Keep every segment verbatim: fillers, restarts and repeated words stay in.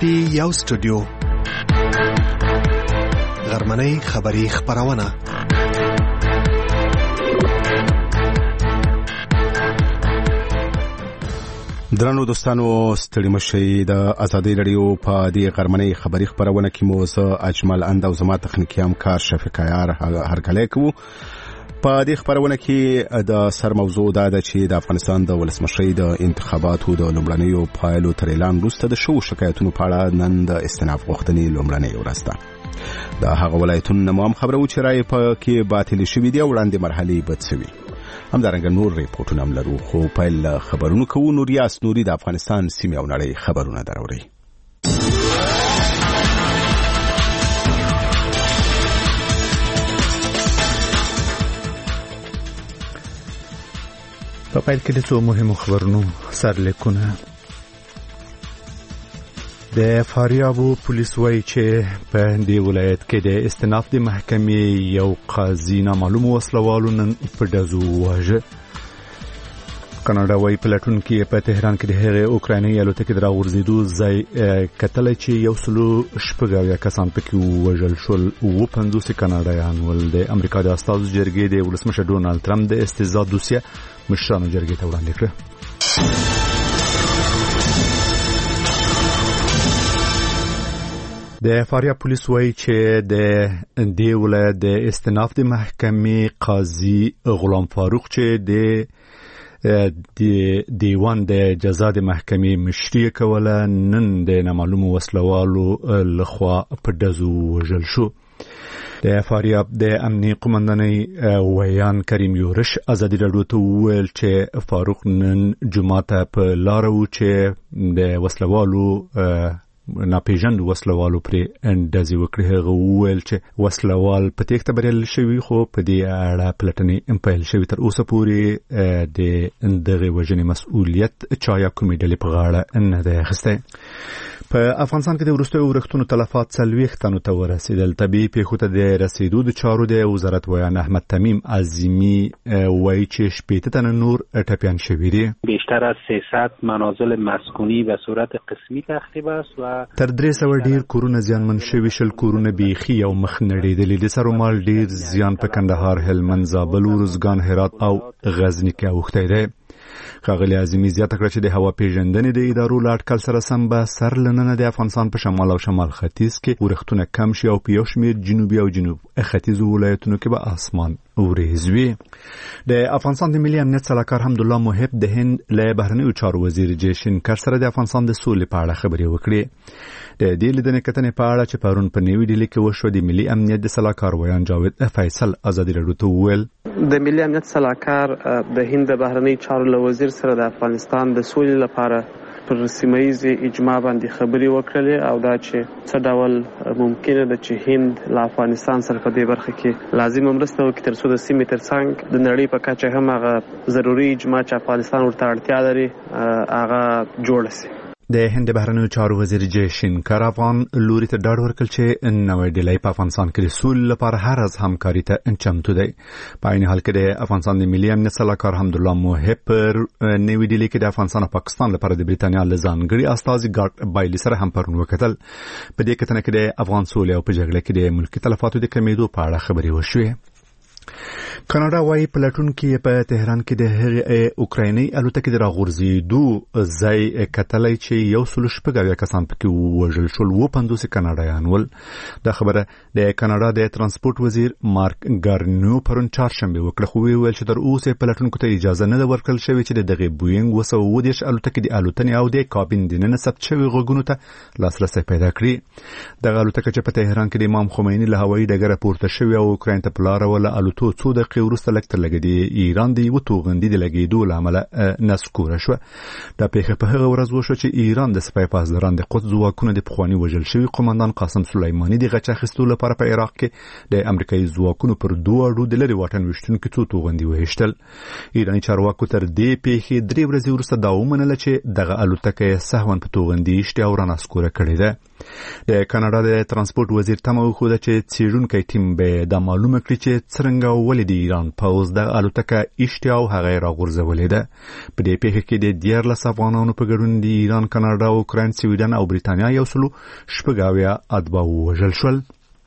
کې یو سټوډیو غرمنۍ خبری خبرونه درنو دوستانو ستړي مشي د ازادي رادیو په دې غرمنۍ خبری خبرونه کې مو زه اجمل اند او زما تخنیکی همکار شفیق عیار هرکلی کوو. په دې خبرونه کې د سر موضوع دا ده چې د افغانستان د ولسمشۍ د انتخاباتو د لومړنیو پایلو تر اعلان وروسته د شوو شکایتونو په اړه نن د استئناف غوښتنې لومړنۍ ورځ ده. د هغه ولایتونو نه هم خبرو چې رایې پکې باطلې شوې دي او وړاندې مرحلې بد شوي. همدارنګه نور ریپورټونه هم لرو، خو پیل خبرونه کوو. نوریاس نوري د افغانستان سیمې او نړۍ خبرونه دراوړي. په پیل کې د څو مهمو خبرونو سرلیکونه. د فاریابو پولیس وایي چې په دې ولایت کې د استئناف د محکمې یو قاضي نامعلوم وسلوالو نن په ډزو وواژه. کاناډا وایي پلټون کې په تهران کې د هغې اوکرایني الوتکې د راغورځېدو ځای کتلی چې یو سلو شپږ اویا کسان پکې ووژل شول. اووه پنځوس کاناډایان ول. د امریکا د استازو جرګې د ولسمشر ډونالډ ټرمپ د استهزاء دوسیه مشرانو جرګې ته وړاندې کړه. د فاریاب پولیس وایي چې د دې ولایت د استئناف د محکمې قاضي غلام فاروق چې د د دیوان د جزا د محکمې مشري کوله نن د نامعلومو وسلوالو لخوا په ډزو وژل شو. د فاریاب د امنیي قومندانۍ ویان کریم یورش ازادي راډیو ته وویل چې فاروق نن جمعه ته په لاره و چې د وسلوالو ناپېژاندو وسلوالو پرې ډزې وکړې. هغه وویل چې وسلوال په تېښته بریالي شوي، خو په دې اړه پلټنې پیل شوي. تر اوسه پورې د دغې وژنې مسؤلیت چا یا کومې ډلې په غاړه نه دی اخیستی. په افغانستان کې د وروستیو ورښتونو تلفات څلوېښت تنو ته ورسېدل. طبیعي پیښو ته د رسېدو د چارو د وزارت ویان احمد تمیم عظیمي وایي چې شپېته تنه نور ټپیان شوي دي. بیشتر از سیصد منازل مسکونی به صورت قسمی تخریب است و تر درې سوه ډیر کورونه زیانمن شوي، شل کورونه بیخي او مخ نړېدلي. د سر و مال ډیر زیان په کندهار، هلمند، زابل، ارزګان، هرات او غزني کې اوښتی دی. ښاغلي عظیمي زیاته کړه چې د هوا پیژندنې د ادارو له اټکل سره سم به سر لننه د افغانستان په شمال او شمال ختیځ کې ورښتونه کم شي او په یو شمېر جنوبي او جنوب ختیځو ولایتونو کې به اسمان وریځ وي. د افغانستان د ملي امنیت سلاکار حمدالله محب د هند له بهرنیو چارو وزیر جیشنکر سره د افغانستان د سولې په اړه خبرې وکړې. د دې لیدنې کتنې په اړه چې پرون په نیوي ډیلي کې وشوه، د ملي امنیت د سلاکار ویان جاوید فیصل ازادي راډیو ته وویل د ملي امنیت سلاکار د هند د بهرنیو چارو له وزیر سره د افغانستان د سولې لپاره پر سیمه ییز اجماع باندې خبرې وکړلې او دا چې څه ډول ممکنه ده چې هند له افغانستان سره په دې برخه کې لازم مرسته وکړي تر څو د سیمې ترڅنګ د نړۍ په کچه هم هغه ضروري اجماع چې افغانستان ورته اړتیا لري هغه جوړ شي. د هند بهرنیو چارو وزیر جیشنکر افغان لوري ته ډاډ ورکړ چې نوې ډیلۍ په افغانستان کې د سولې لپاره هر از همکاري ته چمتو دی. په عین حال کې د افغانستان د ملي امنیت سلاکار حمدالله محب پر نیوي ډیلي کې د افغانستان او پاکستان لپاره د بریتانیا له ځانګړي استازي ګارد بایلي سره هم پرون وکتل. په دې کتنه کې د افغان سولې او په جګړه کې د ملکي تلفاتو د کمیدو په اړه خبرې وشوې. کاناډا وايي پلټون کې په تهران کې د هغې اوکرایني الوتکې د راغورځېدو ځای کتلی چې یو سلو شپږ اویا کسان پکې ووژل شول. اووه پنځوس کاناډایان ول. دا خبره د کاناډا د ترانسپورت وزیر مارک ګارنیو پرون چهارشنبه وکړه، خو ویل چې تر اوسه پلټونکو ته اجازه نه ده ورکړل شوې چې د دغې بوینګ اوه سوه اووه دېرش الوتکې د الوتنې او د کابین دننه ثبت شوي غږونو ته لاسرسی پیدا کړي. دغه الوتکه چې په تهران کې د امام خمیني له هوایي ډګره پورته شوې او اوکراین ته په لاره وله الوتو څو دقیقې وروسته لږ تر لږه د ایران د یوه توغندي د لګېدو له امله نسکوره شوه. دا پیښه په هغه ورځ وشوه چې ایران د سپای پاسداران د قدس ځواکونو د پخواني وژل شوي قومندان قاسم سلیماني د غچ اخیستو لپاره په عراق کې د امریکایي ځواکونو پر دوه اړو د لرې واټن ویشتونکي څو توغندي ویشتل. ایراني چارواکو تر دې پیښې درې ورځې وروسته دا ومنله چې دغه الوتکه یې سهواً په توغندي ایشتې او رانسکوره کړې ده. د کاناډا د ترانسپورت وزیر تمه وښوده چې څېړونکی ټیم به دا معلومه کړي چې څرنګه او ولې د ایران پوځ د الوتکه ایشتې او هغه یې راغورځولې ده. په دې پیښه کې د دیارلس افغانانو په ګډون د ایران، کاناډا، اوکراین، سویډن او بریتانیا یو سلو شپږ اویا اتباع ووژل شول.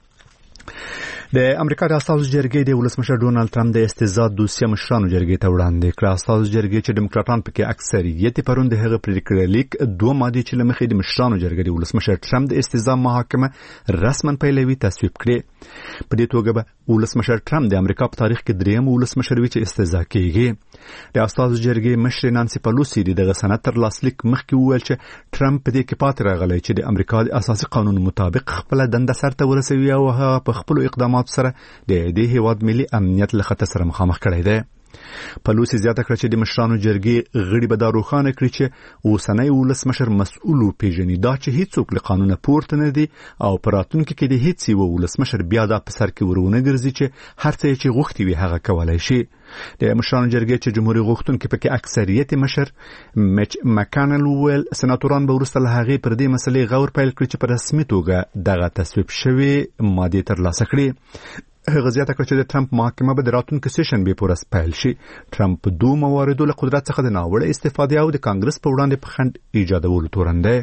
د امریکا د اساسي جرګې د ولسمشر ډونالد ټرمپ د استعزاد دوسیه مشرانو جرګې ته وړاندې کړه. اساسي جرګې چې ډیموکراټان پکې اکثریت پرون د هغه پریکړه لیک دوه ماده چې لمخې د مشرانو جرګې د ولسمشر ټرمپ د استعزاد محاکمه رسما پیلوي تصویب کړي. په دې توګه به ولسمشر ټرمپ د امریکا په تاریخ کې دریم ولسمشر وي چې استعزا کیږي. د اساسي جرګې مشر نانسي پلوسی دغه سند تر لاسلیک مخکې وویل چې ټرمپ په دې کې پاتې راغلی چې د امریکا د اساسي قانون مطابق خپل دنده سرته ورسوي او هغه په خپل اقدامات سره د دې هیواد ملي امنیت له خطر سره مخامخ کړی دی. پلوسی زیاته کړه چې د مشرانو جرګې غړي به دا روښانه کړي چې اوسنی ولسمشر مسؤل پیژني دا چې هیڅوک له قانونه پورته نه دي او په راتلونکي کې د هیڅ یو ولسمشر بیا دا په سر کې ورونه ګرځي چې هر څه چې غوښتي وي هغه کولای شي. د مشرانو جرګې چې جمهوریت غوښتونکي پکې اکثریت مشر مچ مکانل ویل سناتوران به وروسته له هغې پر دې مسلې غور پیل کړي چې په رسمي توګه دغه تصویب شوی ماده ترلاسه کړي. هغه زیاته کړه چې د ټرمپ محاکمه به د راتلونکي سیشن به پورس پیل شي. ټرمپ په دوه مواردو له قدرت څخه د ناوړه استفادې او د کانګرس په وړاندې په خنډ ایجادولو تورن دی.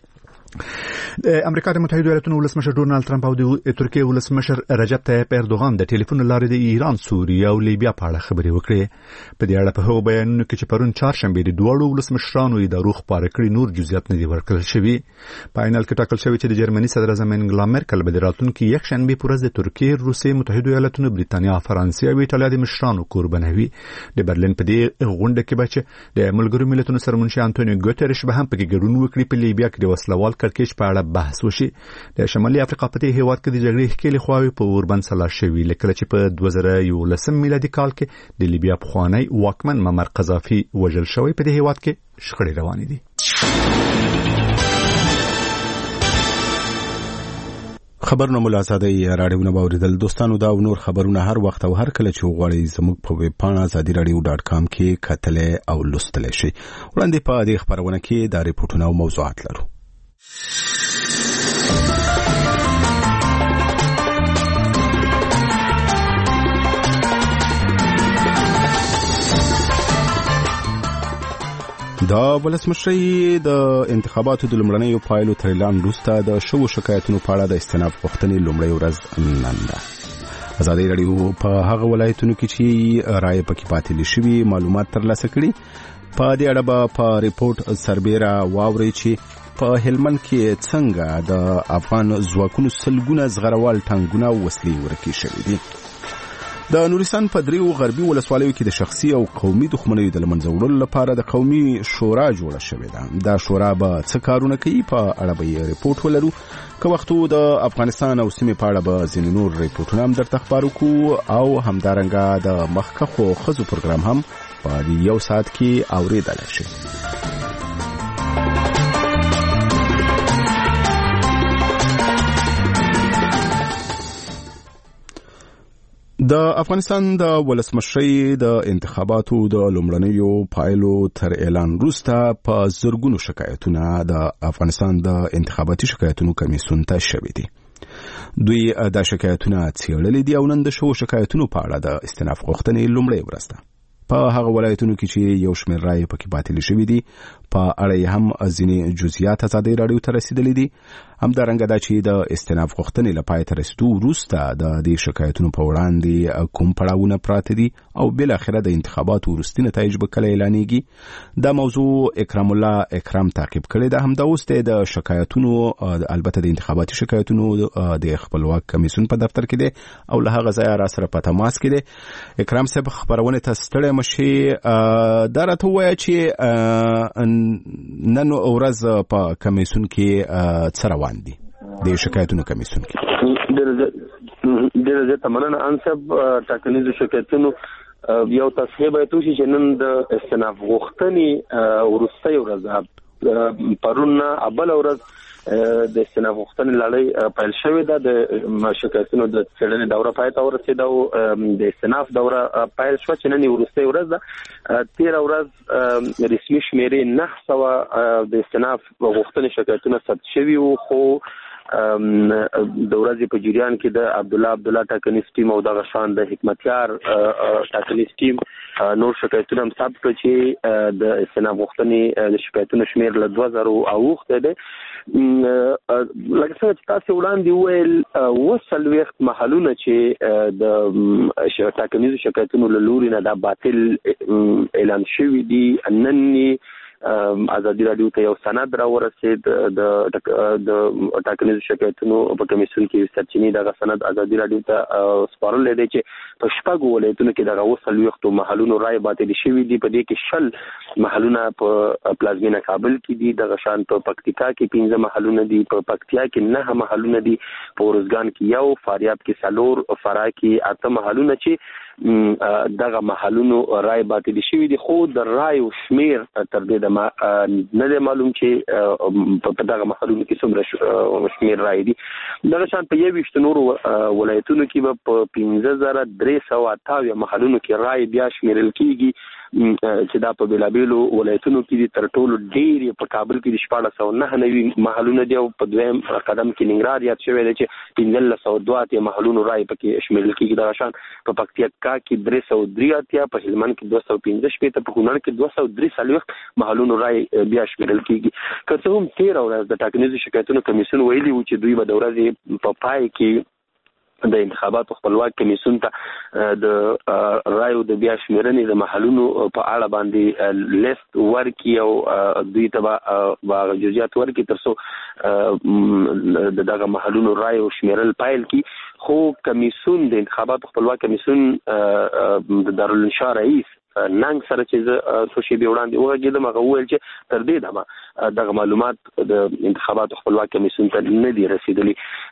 د امریکا د متحده ایالاتونو ولسمشر ډونالد ټرمپ او د ترکیه ولسمشر رجب طیب اردوغان د ټلیفون لارې د ایران، سوریه او لیبیا په اړه خبرې وکړې. په دې اړه په هغو بیانونو کې چې پرون چهارشنبه د دوه ولسمشرانو ادارو خبرې کړې نور جزئیات نه دي ورکړل شوي. په عین حال کې ټاکل شوی چې د جرمني صدر اعظم انګلا مرکل به د راتلونکي یکشنبه پر ورځ د ترکیه، روسیې، متحده ایالاتونو، بریتانیا، فرانسې او ایټالیا د مشرانو کوربنوي. د برلین په دې غونډه کې به چې د ملګرو ملتونو سرمنشي انټونیو ګوتریش به هم پکې ګډون وکړي. په لیبیا کې د وسلوال کړکېچ په اړه بحث وشي. د شمالي افریقا په دې هیواد کې د جګړې ښکېلې خواوې په اوربند سلا شوي لکه چې په دوه زره یولسم میلادي کال کې د لیبیا پخوانی واکمن معمر قذافي وژل شوی. په دې هیواد کې شخړې روانې دي. خبرونه ملازادي راډیو نه باوریدل. دوستانو دا او نور خبرونه هر وخت او هر کله چې وغواړئ زموږ په ویب پاڼه ازادي رادیو ډاټ کام کې کتلې او لوستلې شي. وړاندې په دې خبرونه کې دا ریپورتونه او موضوعات لرو. د ولسمشرۍ د انتخاباتو د لومړنیو پایلو تر اعلان وروسته د شوو شکایتونو په اړه د استئناف غوښتنې لومړۍ ورځ نن ده. ازادي رادیو په هغه ولایتونو کې چې رایې پکې پاتې شوي معلومات ترلاسه کړي. په دې اړه به په ریپورت سربیره واورئ چې په هلمند کې څنګه د افغان ځواکونو سلګونه زغروال ټانګونه او وسلې ورکې شوې دي. د نورستان په دریو غربي ولسوالیو کې د شخصي او قومي دښمنیو د لمنځه وړلو لپاره د قومي شورا جوړه شوې ده. دا شورا به څه کارونه کوي په اړه به ریپورت ولرو. که وختو د افغانستان او سیمې په اړه به ځینې نور ریپورتونه هم درته خبرو کوو او همدارنګه د مخکښو ښځو پروګرام هم په یو ساعت کې اورېدلی شي. د افغانستان د ولسمشرۍ د انتخاباتو د لومړنیو پایلو تر اعلان وروسته په زرګونو شکایتونه د افغانستان د انتخاباتي شکایتونو کمیسیون ته شوي دي. دوی دا شکایتونه څېړلي دي او نن د شوو شکایتونو په اړه د استئناف غوښتنې لومړۍ ورځ ده. په هغه ولایتونو کې چې یو شمېر رایې پکې باطلې شوي دي په اړه یې هم ځینې جزئیات ازادي راډیو ته رسیدلي دي. همدارنګه دا چې د استئناف غوښتنې له پای ته رسېدو وروسته د دې شکایتونو په وړاندې کوم پړاوونه پراته دي او بالاخره د انتخاباتو وروستي نتایج به کله اعلانېږي. دا موضوع اکرام الله اکرام تعقیب کړی ده. همدا اوس د شکایتونو البته د انتخاباتي شکایتونو د خپلواک کمیسیون په دفتر کې دی او له هغه ځایه را سره په تماس کې دی. اکرام صاحب خبرونه ته ستړی مشي. دا راته ووایه چې نن ورځ په کمیسیون کې څه روان دي د شکایتونو کمیسیون کې؟ ډېره زیاته مننه انصب. ټاکنیزو شکایتونو یو تصحیح باید وشي چې نن د استئناف غوښتنې وروستۍ ورځ پرون ابل ورځ د استناف غوښتنې لړۍ پیل شوې ده. د شکایتونو د څېړنې دوره پای ته ورسېده او د استناف دوره پیل شوه چې نن وروستۍ ورځ ده. تېره ورځ رسمي شمېرې نهه سوه د استناف غوښتنې شکایتونه ثبت شوي وو، خو د ورځې په جریان کې د عبدالله عبدالله ټاکنیز ټیم او دغه شان د حکمتیار ټاکنیز ټیم نور شکایتونه هم ثبت کړل چې د استناف غوښتنې د شکایتونو شمېر له دوه زرو اوښتی دی. لکه څنګه چې تاسو وړاندې وویل اوه څلوېښت محلونه چې د ټاکنیزو شکایتونو له لوري نه دا باطل اعلان شوي دي، نن ازادي راډیو ته یو سند راورسېد د ټاکنیزو شکایتونو په کمیسیون کې سرچینې دغه سند ازادي راډیو ته سپارلی دی چې په شپږو ولایتونو کې دغه اوه څلوېښتو محلونو رایې باطلې شوي دي. په دې کې شل محلونه په پلازمینه کابل کې دي، دغه شان په پکتیکا کې پنځه محلونه دي، په پکتیا کې نهه محلونه دي، په ارزګان کې یو، فاریاب کې څلور، فراه کې اته محلونه چې دغه محلونو رای باطل شوی دي. خو د رایو شمیر تر دې د نه دی معلوم چې په دغه محلونو کې څومره شمیر رای دي. دغه شان په یوویشت نورو ولایتونو کې به په پنځه زره درې سوه اته اویا محلونو کې رای بیا شمیرل کیږي چې دا په بېلابېلو ولایتونو کې دي. تر ټولو ډېر په کابل کې د شپاړس سوه نهه نوي محلونه دي او په دویم قدم کې ننګرهار یاد شوی دی چې پنځلس سوه دوه اتیا محلونو رای پکې شمیرل کیږي. دغه شان په پکتیکا کې درې سوه درې اتیا، په هلمند کې دوه سوه پنځه شپېته، په کونړ کې دوه سوه درې څلوېښت محلونو رای بیا شمیرل کیږي. که څه هم تېره ورځ د ټاکنیزو شکایتونو کمیسیون ویلي وو چې دوی به د ورځې په پای کې د انتخاباتو خپلواک کمیسیون ته د رایو د بیا شمیرنې د محلونو په اړه باندې لیست ورکړي او دوی ته به جزئیات ورکړي تر څو د دغه محلونو رایو شمیرل پیل کړي. خو کمیسیون د انتخاباتو خپلواک کمیسیون د دارالانشا رئیس ننګ سره چې زه څو شېبې وړاندې وغږېدم، هغه وویل چې تر دې دمه دغه معلومات د انتخاباتو خپلواک کمیسیون ته نه دي رسېدلي.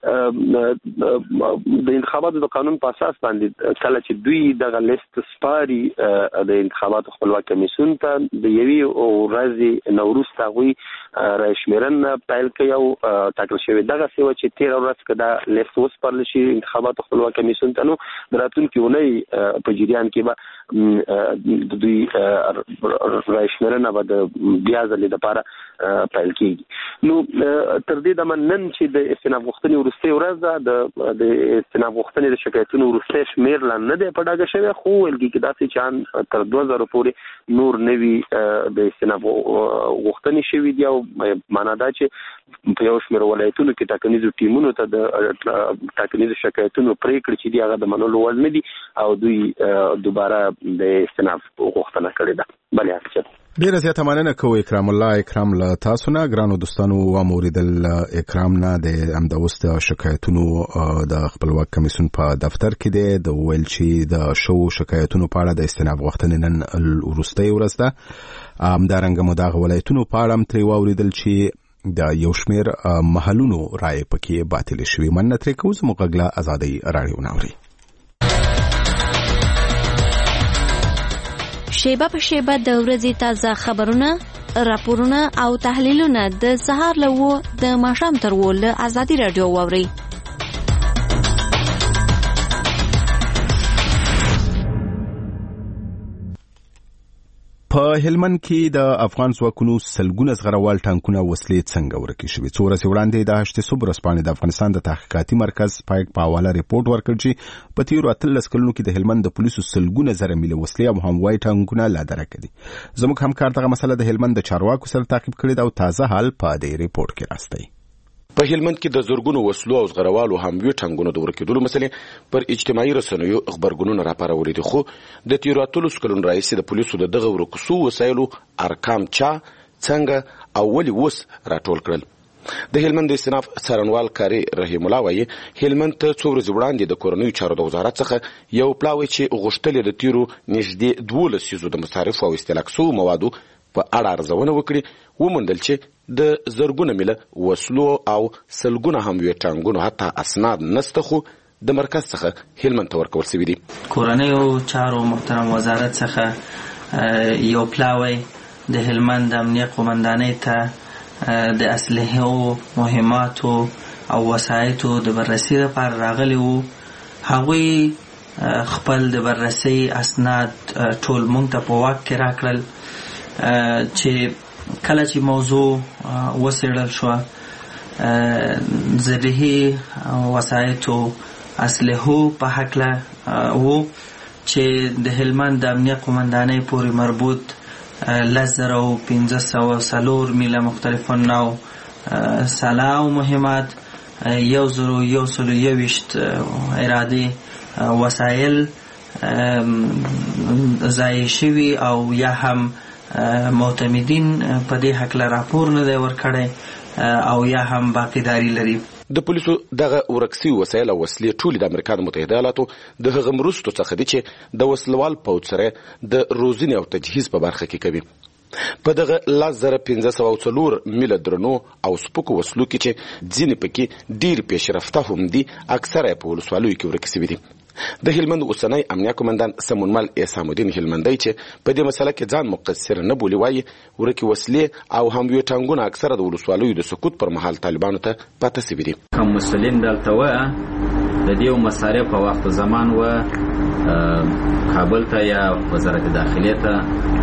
د انتخاباتو د قانون په اساس باندې کله چې دوی دغه لیست سپاري د انتخاباتو خپلواک کمیسیون ته، د یوې ورځې نه وروسته هغوی رایې شمېرنه پیل کوي او ټاکل شوې دغسې وه چې تېره ورځ که دا لیست وسپارل شي انتخاباتو خپلواک کمیسیون ته، نو د راتلونکي اونۍ په جریان کې به د دوی رایې شمېرنه به د بیا ځلې دپاره پیل کېږي. نو تر دې دمه نن چې د استناف غوښتنې وروستۍ ورځ ده، د استناف غوښتنې د شکایتونو وروستی شمېر لا نه دی په ډاګه شوی، خو ویل کېږي داسې چې ان تر دوه زرو پورې نور نوي د استناف غوښتنې شوي دي او معنا دا چې په یو شمېر ولایتونو کې ټاکنیزو ټیمونو ته د ټاکنیزو شکایتونو پرېکړې چې دي هغه د منلو وړ نه دي او دوی دوباره د استناف غوښتنه کړې ده. بلې اکثر ډیره زیاته مننه کوو اکرام الله. اکرام له تاسو نه ګرانو دوستانو واوریدل اکرام نه د همدا اوس د شکایتونو د خپلواک کمیسیون په دفتر کې دی د ویل چې د شو شکایتونو په اړه د استناف غوښتنې نن وروستۍ ورځ ده. همدارنګه مو دغه ولایتونو په اړه هم ترې واوریدل چې د یو شمېر محلونو رایې پکې باطلې شوې. مننه ترې کوو. زموږ غږ له ازادۍ راډیو نه اوري. شیبه په شیبه د ورځې تازه خبرونه، راپورونه او تحلیلونه د سهار له وو د ماښام تر وو له ازادي راډیو واورئ. په هلمند کې د افغان ځواکونو سلګونه زغروال ټانکونه وسلې څنګه ورکې شوې؟ څو ورځې وړاندې د هشت صبح ورځپاڼې د افغانستان د تحقیقاتي مرکز پایک په حواله ریپورټ ورکړ چې په تیرو اتلس کلونو کې د هلمند د پولیسو سلګونه زره میله وسلې او هموایي ټانکونه لا درکه دي. زموږ همکار دغه مسله د هلمند د چارواکو سره تعقیب کړې ده او تازه حال په دې ریپورټ کې راستي. په هلمند کې د زورګونو وسلو او زغروالو هموي ټانګونو د ورکېدلو مسلې پر اجتماعي رسنیو خبرګونونه راپارولي دي، خو د تیرو اتلس کلونو راهیسې د پولیسو د دغه ورکسو وسایلو ارقام چا څنګه او ولې اوس راټول کړل؟ د هلمند د استناف څارنوال کاري رحیم الله وایي هلمند ته څو ورځې وړاندې د کورنیو چارو د وزارت څخه یو پلاوی چې غوښتل د تیرو نږدې دولس سیزو د مصارفو او استهلاک شوو موادو په اړه ارزونه وکړي، وموندل چې د زرګونه میله وسلو او سلګونه هموي ټانګونو حتی اسناد نسته، خو د مرکز څخه هلمند ته ورکول شوي دي. کورنیو چارو محترم وزارت څخه یو پلاوی د هلمند امنیه قومندانۍ ته د اسلحو، مهماتو او وسایطو د بررسي لپاره راغلي وو. هغوی خپل د بررسي اسناد ټول مونږ ته په واک کې راکړل چې کله چې موضوع وڅېړل شوه زرهي وسایطو اسلحو په هکله وو چې د هلمند د امنیه قومندانۍ پورې مربوط لس زره او پنځه سوه څلور میله مختلفو نوع سلاح او مهمات، یو زرو یو سلو یویشت ارادي وسایل ضایع شوي او یا هم معتمدین په دې هکله راپور نه دی ورکړی او یا هم باقیداري لري. د پولیسو دغه ورکسي وسایل او وسلې ټولې د امریکا متحده ایالاتو د هغه مرستو څخه دي چې د وسلوال پوځ سره د روزنې او تجهیز په برخه کې کوي. په دغه لس زره پنځه سوه او څلور میله درنو او سپکو وسلو کې چې ځینې پکې ډېر پیشرفته هم دي، اکثره یې په ولسوالیو کې ورک سوي دي. د هلمند اوسنی امنیه قومندان سمونمل احسان الدین هلمندی چې په دې مسله کې ځان مقصر نه بولي وایي ورکې وسلې او هم یو ټانګونه اکثره د ولسوالیو د سقوط پر مهال طالبانو ته پاته سوي دي. کوم مسلین دلته وه د دې مصارف په وخت زمان و کابل ته یا وزارت داخليه ته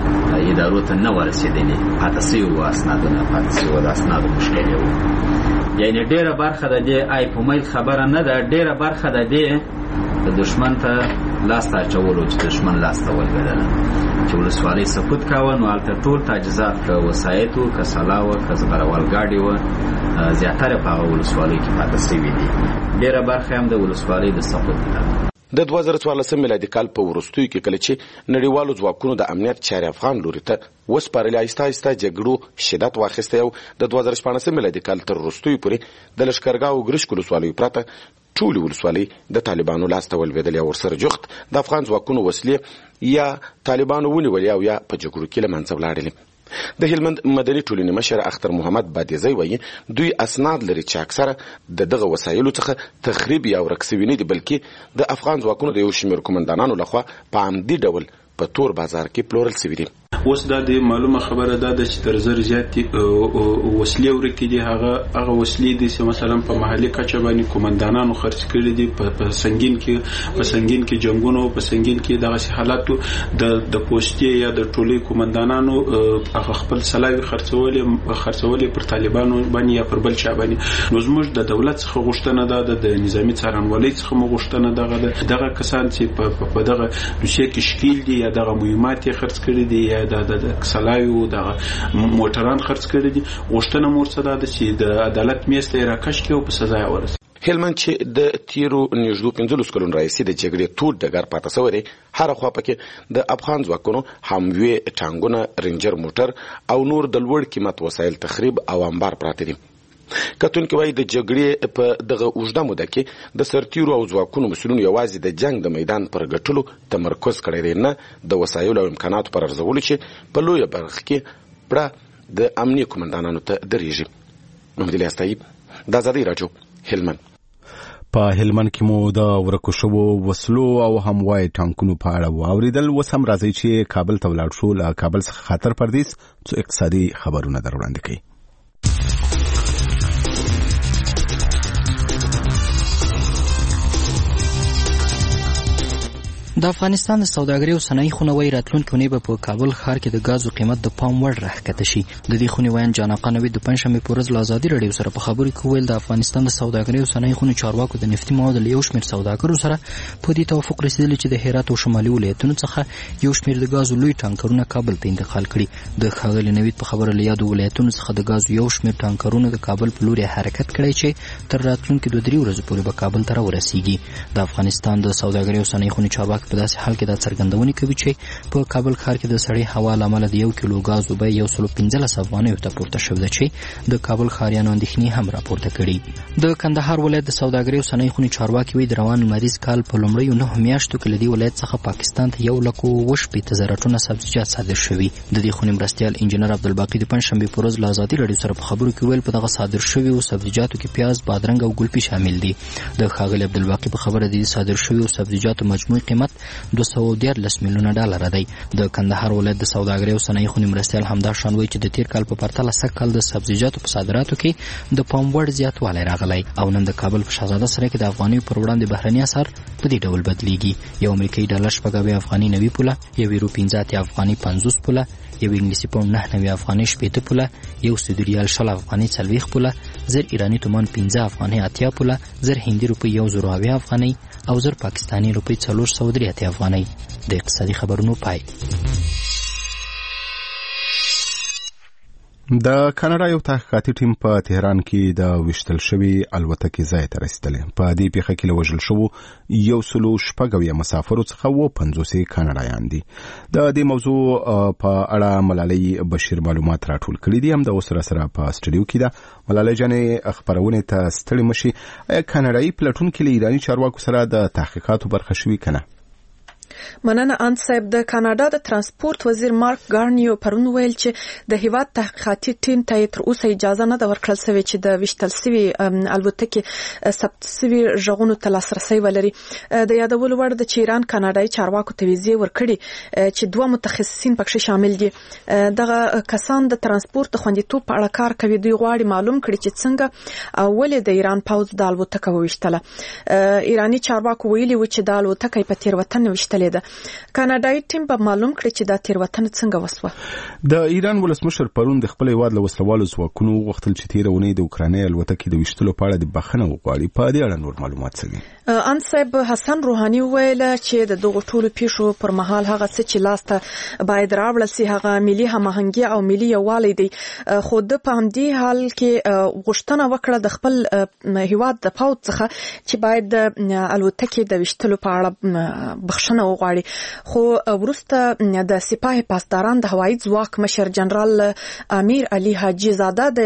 ادارو ته نه ورسېدلې، پاته سوي وو اسنادونه، پاته سوي وو د اسنادو مشکلې وو. یعنې ډېره برخه د دې آی په میل خبره نه ده، ډېره برخه د دې د دشمن ته لاس ته اچولو چې دشمن لاس ته ولوېدله چې ولسوالۍ سقوط کاوه، نو هلته ټول تجهیزات که وسایط وو، که سلاح وه، که زغرول ګاډي وه، زیاتره په هغه ولسوالیو کې پاته سوي دي. ډېره برخه هم د ولسوالۍ د سقوط ده. د دوه زره څوارلسم میلادي کال په وروستیو کې کله چې نړیوالو ځواکونو د امنیت چارې افغان لوري ته وسپارلې، آهسته آهسته جګړو شدت واخیستی او د دوه زره شپاړسم میلادي کال تر وروستیو پورې د لښکرګاه او ګرشک ولسوالیو پرته ټولې ولسوالۍ د طالبانو لاس ته ولوېدلې او ورسره جوخت د افغان ځواکونو وسلې یا طالبانو ونیولې او یا په جګړو کې له منځه ولاړلې. د هلمند مدني ټولنې مشر اختر محمد بادیزی وایي دوی اسناد لري چې اکثره د دغه وسایلو څخه تخریب یا ورک سوي نه دي، بلکې د افغان ځواکونو د یو شمېر قومندانانو لخوا په عمدي ډول په تور بازار کې پلورل سوي دي. اوس دا د معلومه خبره ده چې تر زر زیات وسلې ورکې دي. هغه هغه وسلې دي چې مثلا په محلي کچه باندې قومندانانو خرڅ کړي دي، په سنگین کې په سنگین کې جنگونو په سنگین کې دغه حالاتو د د پوسټي یا د ټولي قومندانانو هغه خپل سلاوي خرڅولې خرڅولې پر طالبانو باندې یا پر بل چا باندې. نو زموږ د دولت څخه غوښتنه ده، د نظامی څارنوالۍ څخه مو غوښتنه ده دغه کسان چې په دغه روسیه کې شکیل دي یا دغه مهمات یې خرڅ کړي دي یا د د سلاوي د موټران خرڅ کړي دي، غوښتنه مو ورڅخه ده چې د عدالت میز ته راکش کړي او په سزا یې ورسوي. هلمند چې د تیرو نږدې پنځلس کلونو راهیسې د جګړې تور ډګر پاته سوی دی، هره خوا پکې د افغان ځواکونو هموی ټانګونه، رینجر موټر او نور د لوړ قیمت وسایل تخریب او انبار پراته دي. کتونکي وایي د جګړې په دغه اوږده موده کې د سرتیرو او ځواکونو مسؤلینو یوازې د جنگ د میدان پر ګټلو تمرکز کړی دی، نه د وسایلو او امکاناتو پر ارزولو چې په لویه برخه کې پړه د امنیه قومندانانو ته درېږي. محمد الیاس طیب، د ازادۍ راډیو، هلمند. په هلمند کې مو د ورکو شوو وسلو او هموای ټانکونو په اړه واوریدل. اوس هم راځي چې کابل ته ولاړ شو. له کابل څخه خاطر پردیس څو اقتصادي خبرونه در وړاندې کوي. د افغانستان د سوداګرۍ او صنایع خونه وایي راتلونکې اونۍ به په کابل ښار کې د ګازو قیمت د پام وړ راښکته شي. د دې خونې ویاند جان آقا نوید د پنجشنبې په ورځ له ازادي راډیو سره په خبرو کې وویل د افغانستان د سوداګرۍ او صنایع خونې چارواکو د نفتي موادو له یو شمېر سوداګرو سره په دې توافق رسېدلی چې د هرات او شمالي ولایتونو څخه یو شمېر د ګازو لوی ټانکرونه کابل ته انتقال کړي. د ښاغلي نوید په خبره له یادو ولایتونو څخه د ګازو یو شمېر ټانکرونه د کابل په لوري حرکت کړی چې تر راتلونکي دوه درې ورځې پورې به کابل ته راورسیږي. د افغانستان د سوداګرۍ او صنایع خونې چارواکي په داسې حال کې دا څرګندونې کوي چې په کابل ښار کې د سړې هوا له امله د یو کیلو ګازو بیه یو سل پنځلس افغانیو ته پورته شوې ده چې د کابل ښاریانو اندېښنې هم راپورته کړي. د کندهار ولایت د سوداګرۍ او صنایع خونې چارواکي وایي د روان لمریز کال په لومړیو نهو میاشتو کې له دې ولایت څخه پاکستان ته یو لک اوه شپېته زره ټنه سبزیجات صادر شوي. د دې خونې مرستیال انجینر عبدالباقي د پنجشنبې په ورځ له ازادي راډیو سره په خبرو کې ویل په دغه صادر شویو سبزیجاتو کې پیاز، بادرنګ او ګلپي شامل دي. د ښاغلي عبدالباقي په خبره د دې صادر شویو سبزیجاتو مجموعي قیمت دوه سوه دیارلس میلیونه ډالر دی. د کندهار ولایت د سوداګرۍ او صنایع خونې مرستیال همدا شان وایي چې د تیر کال په پرتله سږ کال د سبزیجاتو په صادراتو کې د پام وړ زیاتوالی راغلی او نن د کابل په شهزاده سره کې د افغانیو پر وړاندې بهرني اسعار په دې ډول بدلیږي. یو امریکایي ډالر شپږ اویا افغاني نوي پوله، یو یورو پنځه اتیا افغاني پنځوس پوله، یو انګلیسي پاونډ نه نوي افغاني شپېته پوله، یو سعودي ریال شل افغاني څلوېښت پوله، زر ایراني تومان پنځه افغاني اتیا پوله، زر هندي روپۍ یو زر اویا افغاني او زر پاکستاني روپۍ څلور سوه درې اتیا افغاني. د اقتصادي خبرونو پای. د کاناډا یو تحقیقاتي ټیم په تهران کې د وشتل شوی الوتکې ځای ته رسیدلی. په دې پیښه کې له وژل شوو یو سلو شپږ اویا مسافرو څخه اووه پنځوس یې کاناډایان دي. د دې موضوع په اړه ملالۍ بشیر معلومات راټول کړي دي. هم د اوس سره په سټوډیو کې ده. ملالۍ جانې خبرونه ته ستړي مشي. کاناډایي پلټونکي له ایراني چارواکو سره د تحقیقاتو برخه شوي کنه؟ مننه ان صاحب. د کاناډا د ترانسپورت وزیر مارک ګارنیو پرون ویل چې د هیواد تحقیقاتي ټیم ته تر اوسه اجازه نه ده ورکړل شوې چې د وشتل سوي الوتکې ثبت سوي ژغونو ته لاسرسی ولري. د یادولو وړ ده چې ایران کاناډایي چارواکو ته ویزې ورکړي چې دوه متخصصین پکې شامل دي. دغه کسان د ترانسپورت د خوندیتوب په اړه کار کوي. دوی غواړي معلوم کړي چې څنګه او ولې د ایران پوځ د الوتکه وویشتله. ایراني چارواکو ویلي و چې د الوتکې په تیروتنه ویشتلې ده. کاناډایي ټیم به معلوم کړي چې دا تیروتنه څنګه وسوه. د ایران ولسمشر پرون د خپل هیواد له وسلوالو ځواکونو وغوښتل چې تیره اونۍ د اوکرانۍ الوتکې د ویشتلو په اړه د بخښنه وغواړي. په دې اړه نور معلومات څه دي؟ ان صاحب حسن روحاني ویل چې د دغو ټولو پیښو پر مهال هغه څه چې لاسته باید راوړل سي هغه ملي هماهنګي او ملي یووالی دی. خو د په همدې حال کې غوښتنه وکړه د خپل هیواد د پوځ څخه چې باید د الوتکې د ویشتلو په اړه بخښنه وغواړي. خو وروسته د سپاه پاسداران د هوایي ځواک مشر جنرال امیر علي حاجي زاده د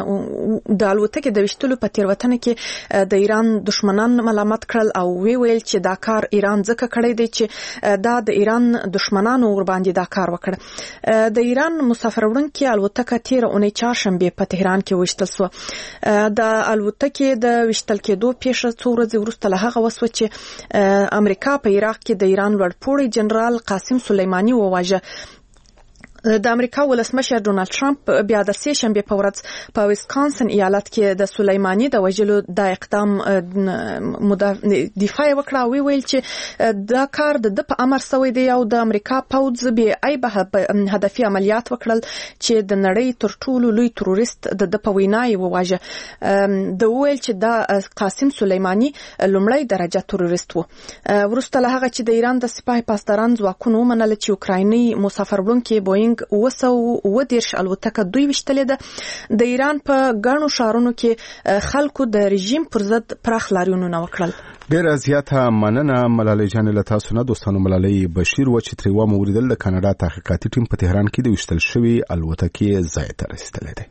د الوتکې د ویشتلو په تیروتنه کې د ایران دشمنان ملامت کړل او وی ویل چې دا کار ایران ځکه کړی دی چې دا د ایران دشمنانو ور باندې دا کار وکړ. د ایران مسافر وړونکي الوتکه تیره اونۍ چهارشنبه په تهران کې وشتل سو. د الوتکې د وشتل کېدو پیښه څو ورځې وروسته له هغه وسوه چې امریکا په عراق کې د ایران لوړپوړی جنرال قاسم سلیمانی وواژه. د امریکا ولسمشر ډونالد ټرمپ بیا د سه شنبه په ورځ په ویسکانسن ایالت کې د سلیمانی د وژلو د اقدام دفاع وکړه او ویل چې دا کار د په امر سوی دی او د امریکا پوځ به ایبه هدفي عملیات وکړل چې د نړۍ تر ټولو لوی تروریست د په وینای وواژه. د ویل چې دا قاسم سلیمانی لومړی درجه تروریست و. ورسته له هغه چې د ایران د سپاه پاسداران ځواکونو ومنل چې اوکرایني مسافر وړونکي بوینګ اوه سوه اوه دېرش الوتکه دوی ویشتلې ده. د ایران په ګڼو ښارونو کې خلکو د رژیم پر ضد پراخ لاریونونه وکړل. ډېره زیاته مننه ملالۍ جانې له تاسو نه. دوستانو ملالۍ بشیر و چې ترې ومو ولیدل د کاناډا تحقیقاتي ټیم په تهران کې د ویشتل شوي الوتکې ځای ته رسېدلی دی.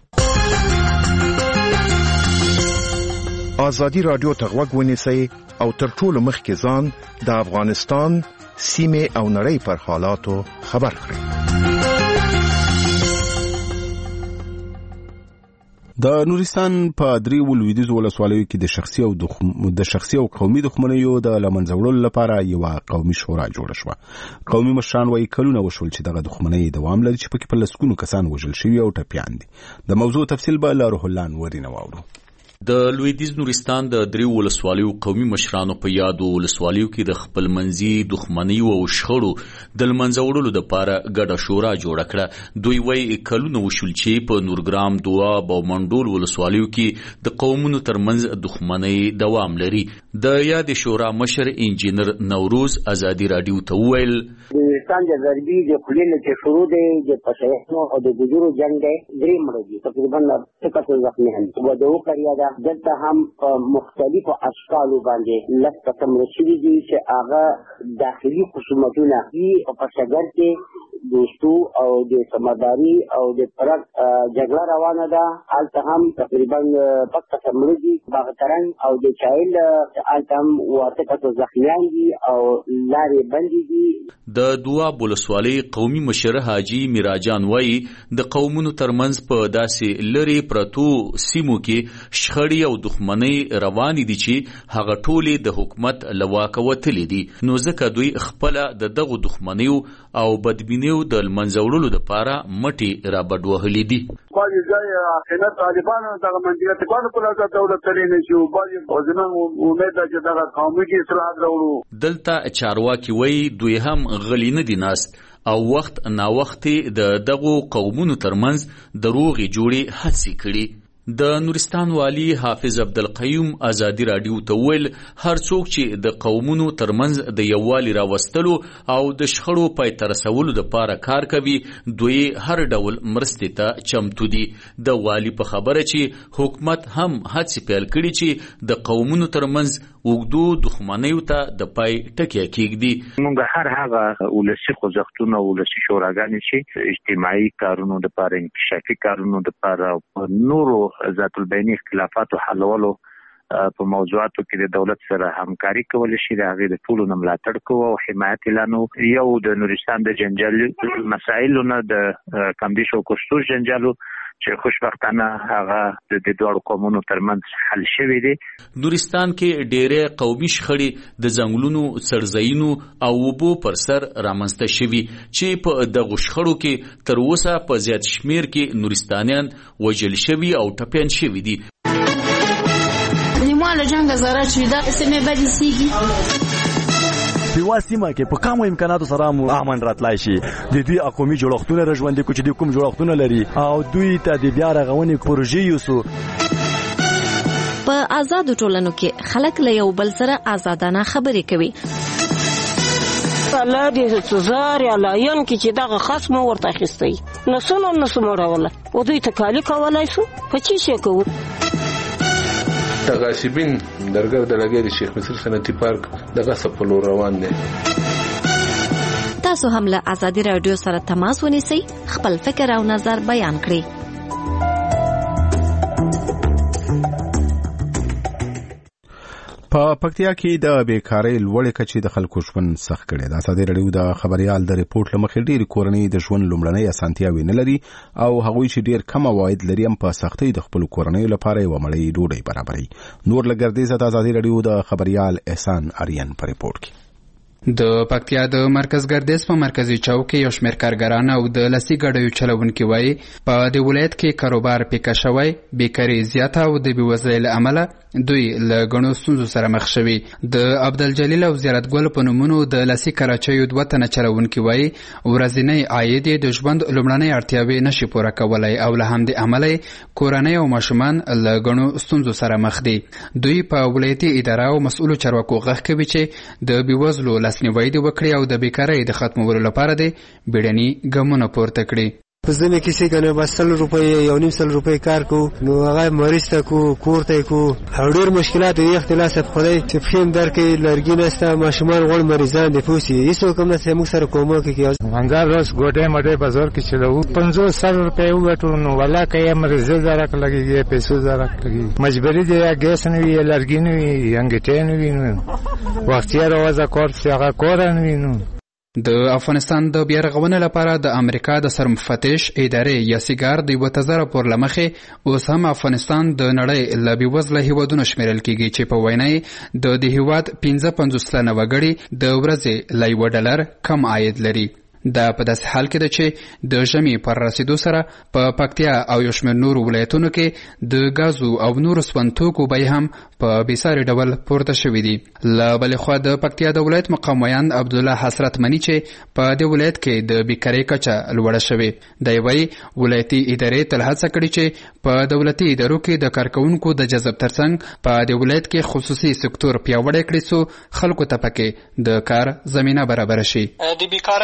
ازادي راډیو ته غوږ ونیسئ او تر ټولو مخکې ځان د افغانستان سیمې او نړۍ پر حالاتو خبر کړئ. د نورستان په دریو لویدیځو ولسوالیو کې د شخصي او د شخصي او قومي دښمنیو د لمنځه وړلو لپاره یوه قومي شورا جوړه شوه. قومي مشران وايي کلونه وشول چې دغه دښمنۍ دوام لري چې پکې په لسګونو کسان وژل شوي او ټپیان دي. د موضوع تفصیل به له روح الله انوري نه واورو. د لویدیځ نورستان د دریو ولسوالیو قومي مشرانو په یادو ولسوالیو کې د خپلمنځي دښمنیو او شخړو د لمنځه وړلو لپاره ګډه شورا جوړه کړه. دوی وايي کلونه وشول چې په نورګرام، دواب او منډول ولسوالیو کې د قومونو ترمنځ دښمنۍ دوام لري. د یاد شورا مشر انجینر نوروز ازادي رادیو ته وویل نورستان د ضربي د خلینو چې شروع دی د پښتنو او د ګجرو جنگ دی درې مړه دي تقریبا څه کسان زخمیان دي. و د وکړیا دلته هم مختلفو اشکالو باندې لکه کم رسولي دي چې هغه داخلي خصومتونه دي او په شګر کې دوستو او د سماداری او د فرق جګړه روانه ده. هلته هم تقریبا پک سمړي باغترنګ او د چایل هلته هم واته کته زخمیان دي او لارې بندې دي. د دواب ولسوالۍ قومي مشر حاجی میراجان وایي د قومونو ترمنځ په داسې لري پرتو سیمو کې شخړې او دښمنۍ روانې دي چې هغه ټولې د حکومت له واکه وتلې دي، نو ځکه دوی خپله د دغو دښمنیو او بدبینیو د لمنځه وړلو دپاره مټې رابډ وهلې دي. بعضې ځای خیانت طالبانو دغه منځګړیتوبانو په لاسه دولت تللی نه شي، بعضې زموږ امید ده چې دغه قومي کې اصلاحات راوړو. دلته چارواکي وایي دوی هم غلي نه دي ناست او وخت ناوختې د دغو قومونو ترمنځ د روغې جوړې هڅې کړي. د نورستان والی حافظ عبدالقیوم ازادي راډیو ته ویل هر څوک چې د قومونو ترمنځ د یووالي راوستلو او د شخړو پای ته رسولو دپاره کار کوي دوی هر ډول مرستې ته چمتو دي. د والی په خبره چې حکومت هم هڅې پیل کړي چې د قومونو ترمنځ اوږدو دښمنیو ته د پای ټکی کېږدي. موږ هر هغه ولسي خوځښتونه او ولسي شوراګانې چې اجتماعي کارونو دپاره انکشافي کارونو دپاره او نورو ذات البیني اختلافاتو حلولو په موضوعاتو کې د دولت سره همکاري کولی شي، د هغې د ټولو نه ملاتړ کوو او حمایت اعلانو. یو د نورستان د جنجال مسایلو نه د کمبیش او کوستوش جنجالو چې خوشبختانه هغه د دواړو قومونو ترمنځ حل شوی دی. نورستان کې ډېرې قومي شخړې د ځنګلونو، څړځایونو او اوبو پر سر رامنځته شوي چې په دغو شخړو کې تر اوسه په زیات شمېر کې نورستانیان وژل شوي او ټپیان شوي دي. نیمه له جنګه زاره چې دا سیمې بدې سیږي په واسطه کې په کومو امکاناتو سره مو امن راتلای شي. د دوی قومي جوړښتونه رژوندې کو چې د کوم جوړښتونه لري او دوی ته د بیا رغونې پروژې یوسو. په آزادو ټولنو کې خلک له یو بل سره آزادانه خبرې کوي. الله دې سزار یا لاین کې چې دغه خصم ورته اخیستی نسونو نسو مړوله او دوی ته کالی کولای شو په چی شي کوو. تغاسبین درګر د لګي د شیخ مصر صنعتي پارک دغه سپلو روان دي. تاسو هم له ازادي رادیو سره تماس ونیسئ، خپل فکر او نظر بیان کړئ. په پکتیا کې د بیکارۍ لوړې کچې د خلکو ژوند سخت کړی. د ازادي راډیو د خبريال د ریپورت لمخې ډېری کورنۍ د ژوند لومړنۍ اسانتیاوې نه لري او هغوی چې ډېر کم عواید لري هم په سختۍ د خپل کورنۍ لپاره یوه مړۍ ډوډۍ برابروي. نور له ګردیزه د ازادي راډیو د خبريال احسان آریان په ریپورت کې. د پکتیا د مرکز ګردیز په مرکزی چوک کې یو شمېر کارګران او د لسی ګاډیو چلوونکي وایي په دې ولایت کې کاروبار پیکه شوی، بیکاري زیاته او د بېوزلۍ له امله دوی له ګڼو ستونزو سره مخ شوي. د عبدالجلیل او زیارتګل په نومونو د لسی کراچیو دوه تنه چلوونکي وایي ورځنی عاید یې د ژوند لومړنۍ اړتیاوې نشي پوره کولی او له همدې امله کورنۍ او ماشومان له ګڼو ستونزو سره مخ دي. دوی په ولایتي اداره او مسؤلو چارواکو غږ کوي چې د بېوزلو لاسنیوی دې وکړي او د بیکارۍ د ختمولو لپاره دې بیړني ګامونه پورته کړي. په ځینې کیسې کنه بس سل روپۍ یو نیم سل روپۍ کار کو نو هغه مریض ته کو کور ته کو او ډېر مشکلات یې اختلاس په خدای چې فهم درکې لرګي نشته ماشومان غوړ مریضان دي پوسی هیڅ کوم نه موږ سره کومه کې منځار روز ګوډه مډه بازار کې چلو پنځوس سل روپۍ وټو نو ولا کې مریض درک لګي پیسې درک لګي مجبوری دی ګیس نه وی لرګي نه وی انګټې نه وی نو وخت یې راوځه کور څه هغه کور نه وی نو. د افغانستان د بیارغونې لپاره د امریکا د سرمفتش ادارې یا سیګار د یوه تزه راپور له مخې اوس هم افغانستان د نړۍ له بېوزله هیوادونو شمیرل کیږي چې په وینا یې د دې هیواد پنځه پنځوس سلنه وګړي د ورځې له یوه ډالر کم عاید لري. دا په داسې حال کې ده چې د ژمي پر رسیدو سره په پکتیا او یو شمېر نورو ولایتونو کې د ګازو او نورو سون توکو بیې هم په بېساري ډول پورته شوي دي. له بلې خوا د پکتیا د ولایت مقام ویاند عبدالله حسرت مني چې په دې ولایت کې د بیکارۍ کچه لوړه شوې. دی وایي ولایتي ادارې تل هڅه کړې چې په دولتي ادارو کې د کارکوونکو د جذب ترڅنګ په دې ولایت کې خصوصي سکتور پیاوړی کړي څو خلکو ته پکې د کار زمینه برابره شي. د بیکارۍ د لمن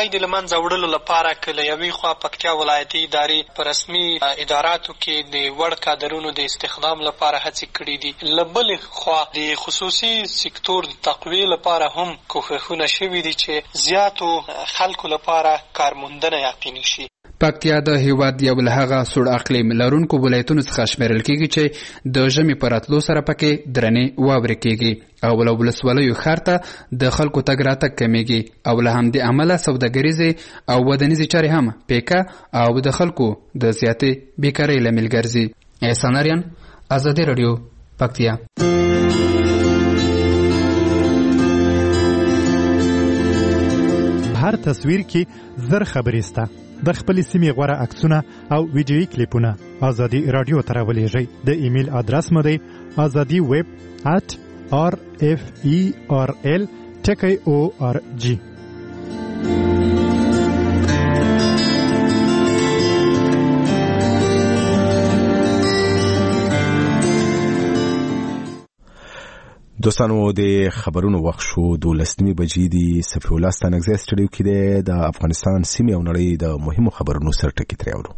منځه وړلو لپاره که له یوې خوا پکتیا ولایتي ادارې په رسمي اداراتو کې د وړ کادرونو د استخدام لپاره هڅې کړي دي، له بلې خوا د خصوصي سکتور د تقویې لپاره هم کوښښونه شوي دي چې زیاتو خلکو لپاره کارموندنه یقیني شي. پکتیا د هیواد یو له هغه سوړ اقلیم لرونکو ولایتونو څخه شمیرل کیږي چې د ژمي په راتلو سره پکې درنې واورې کیږي او له ولسوالیو ښار ته د خلکو تګ راتګ کمیږي او له همدې امله سوداګریزې او ودانیزې چارې هم پیکه او د خلکو د زیاتې بیکارۍ لامل ګرځي. احسان اریان، ازادي راډیو، پکتیا. هر تصویر کې زر خبرې سته. د خپل سیمې غوړه عکسونه او ویډیويي کلیپونه ازادي رادیو ته راولېږئ. د ایمیل ادرس مو دی ازادي ویب at r f e r l ټکی o r g. دوستانو د خبرونو وخت شو دولسمې بجې دي. صفي الله ستانکزی سټډیو کې دی د افغانستان سیمې او نړۍ د مهمو خبرونو سر ټکي ترې اورو.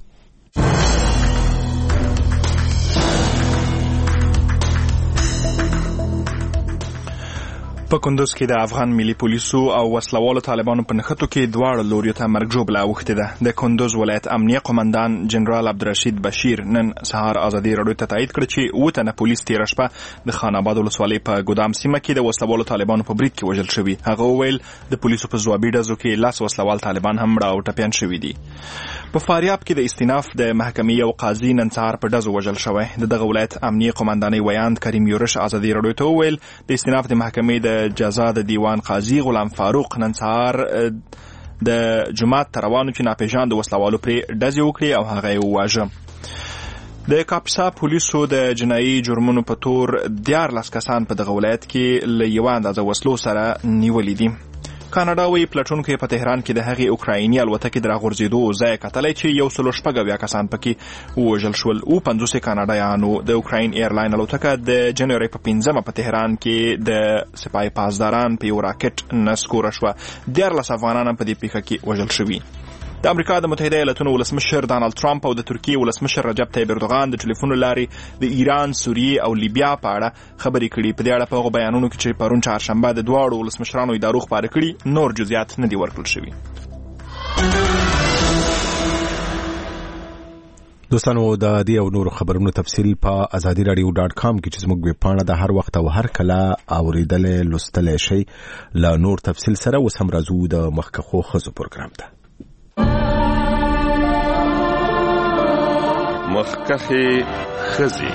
په کندوز کې د افغان ملي پولیسو او وسلوالو طالبانو په نښتو کې دواړه لوریو ته مرګ ژوبله اوښتې ده. د کندوز ولایت امنیه قومندان جنرال عبدالرشید بشیر نن سهار ازادي راډیو ته تایید کړ چې اووه تنه پولیس تېره شپه د خان آباد ولسوالۍ په ګودام سیمه کې د وسلوالو طالبانو په برید کې وژل شوي. هغه وویل د پولیسو په ځوابي ډزو کې لس وسلوال طالبان هم مړه او ټپیان شوي دي. په فاریاب کې د استیناف د محکمې یو قاضي نن سهار په ډزو وژل شوی. د دغه ولایت امنیه قومندانۍ ویاند کریم یورش ازادي راډیو ته وویل د استیناف د محکمې د جزا د دیوان قاضي غلام فاروق نن سهار د جماعت ته روانو چې ناپېژاندو وسلوالو پرې ډزې وکړې او هغه یې وواژه. د کاپیسا پولیسو د جنایي جرمونو په تور دیارلس کسان په دغه ولایت کې له یوه اندازه وسلو سره نیولي دي. کاناډا وایي پلټونکو په تهران کې د هغې اوکرایني الوتکې د راغورځېدو ځای کتلی چې یو سلو شپږ اویا کسان پکې ووژل شول. اووه پنځوس کاناډایانو د اوکراین ایرلاین الوتکه د جنوري په پنځمه په تهران کې د سپای پاسداران په یو راکټ نسکوره شوه. دیارلس افغانان هم په دې پیښه کې وژل شوي. د امریکا د متحده ایالاتونو ولسمشر ډانلډ ټرمپ او د ترکیې ولسمشر رجب طیب اردوغان د ټلیفون له لارې د ایران، سوریې او لیبیا په اړه خبرې کړي. په دې اړه په هغو بیانونو کې چې پرون چهارشنبه د دواړو ولسمشرانو ادارو خپاره کړي نور جزئیات نه دي ورکړل شوي. دوستانو د دې او نورو خبرونو تفصیل په ازادي رادیو ډاټ کام کې چې زموږ ویب پاڼه د هر وخت او هر کله اوریدلې لوستلې شي. له نور تفصیل سره اوس هم راځو د مخکښو ښځو پروګرام ته. مخکښې ښځې.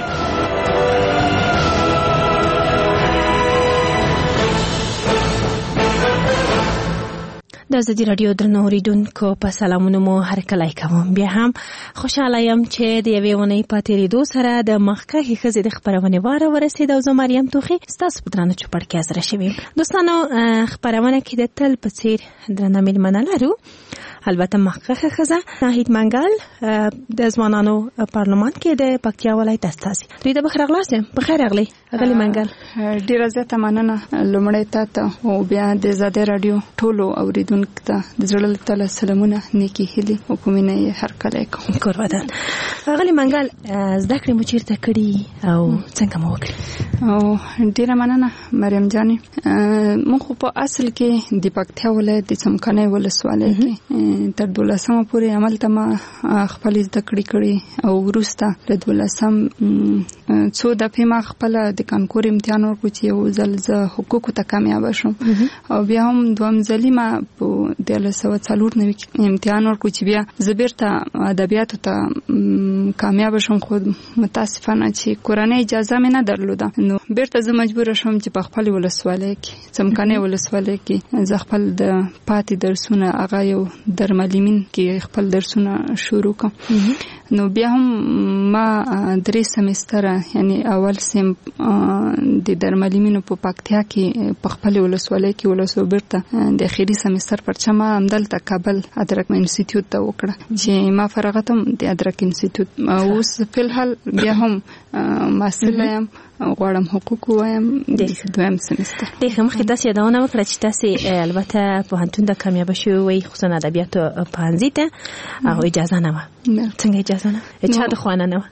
د ازادي راډیو درنو اوریدونکو په سلامونو مو هرکلی کوم. بیا هم خوشحاله یم چې د یوې اونۍ په تېرېدو سره د مخکښې ښځې د خپرونې واره ورسېده او زه مریم توخي ستاسو په درانه چوپړ کې حاضره شوې یم. دوستانو خپرونه کې د تل په څېر درنه مېلمنه لرو، البته مخکښه ښځه ناهید منګل د ځوانانو پارلمان کې د پکتیا ولایت استازي. دوی ته بخیر راغلاست. بخیر راغلی اغلې منګل. ډېره زیاته مننه لومړی تا ته او بیا د ازادي راډیو ټولو اوریدونکو ته د زړه له تله سلامونه، نیکې هیلې او په مینه یې هرکلی کوم. قربان. اغلې منګل زده کړې مو چېرته کړي او څنګه مو وکړې؟ او ډېره مننه مریم جانې. موږ خو په اصل کې د پکتیا ولایت د څمکنۍ ولسوالۍ کې تر دولسمه پورې عملته ما خپل زده کړې کړې او وروسته له دولسم څو دفعې ما خپله د کانکور امتحان ورکړو چې یو ځل زه حقوقو ته کامیابه شوم او بیا هم دوهم ځلي ما په دیارلس سوه څلور نوي امتحان ورکړو چې بیا زه بیرته ادبیاتو ته کامیابه شوم، خو متاسفانه چې کورنۍ اجازه مې نه درلوده نو بیرته زه مجبوره شوم چې په خپل ولسوالۍ کې څمکنۍ ولسوالۍ کې زه خپل د پاتې درسونه هغه یو درملمین کې خپل درسونه شروع کړم. نو بیا هم ما درې سمستره یعنی اول سیم د درملمینو په پکتیا کې په خپل ولسوالۍ کې ولسو بیرته د اخیری سمستر پرچه ما همدلته کابل ادرک انسټیټیوټ ته وکړه چې ما فارغتم د ادرک انسټیټیوټ. اوس فلحال بیا هم محصله یم غواړم حقوق وایم د دویم سمستر. د خمخې تاسو یادونه وکړه چې تاسو البته پوهنتون د کامیاب شوی وي خصوصا ادبیات پوهنځي ته او اجازه نه و. څنګه اجازه نه؟ چا د خوانه نه و؟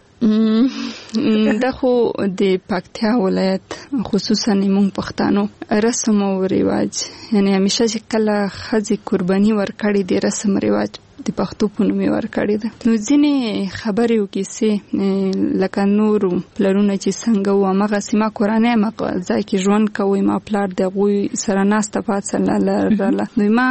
دا خو د پکتیا ولایت خصوصا موږ پښتانو رسم او رواج یعنی همیشه چې کله خځې قرباني ورکړي د رسم رواج د پښتو په نوم ورکړي ده. نو ځینې خبرې وکړي لکه نور پلرونه چې څنګه و هغه سیمه کورانه مګ ځای کې ژوند کوي ما پلار د غوي سره ناسته پات سره لاله نو ما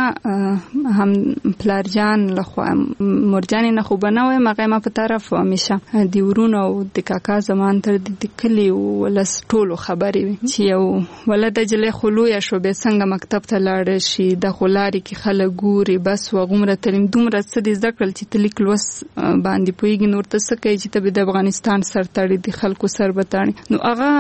هم پلار جان لخوا مرجان نه خو بنوي مګ ما په طرف همیشه دی ورونو د کاکا زمان تر د کلی ولس ټولو خبرې چې یو ولد جلې خلویا شو به څنګه مکتب ته لاړ شي د خلاري کې خلک ګوري بس وغمره تریم دومره څه دې ذکر چې تلیک لوس باندې پویګ نور ته څه کوي چې ته د افغانستان سرتړي د خلکو سر بتاړي نو هغه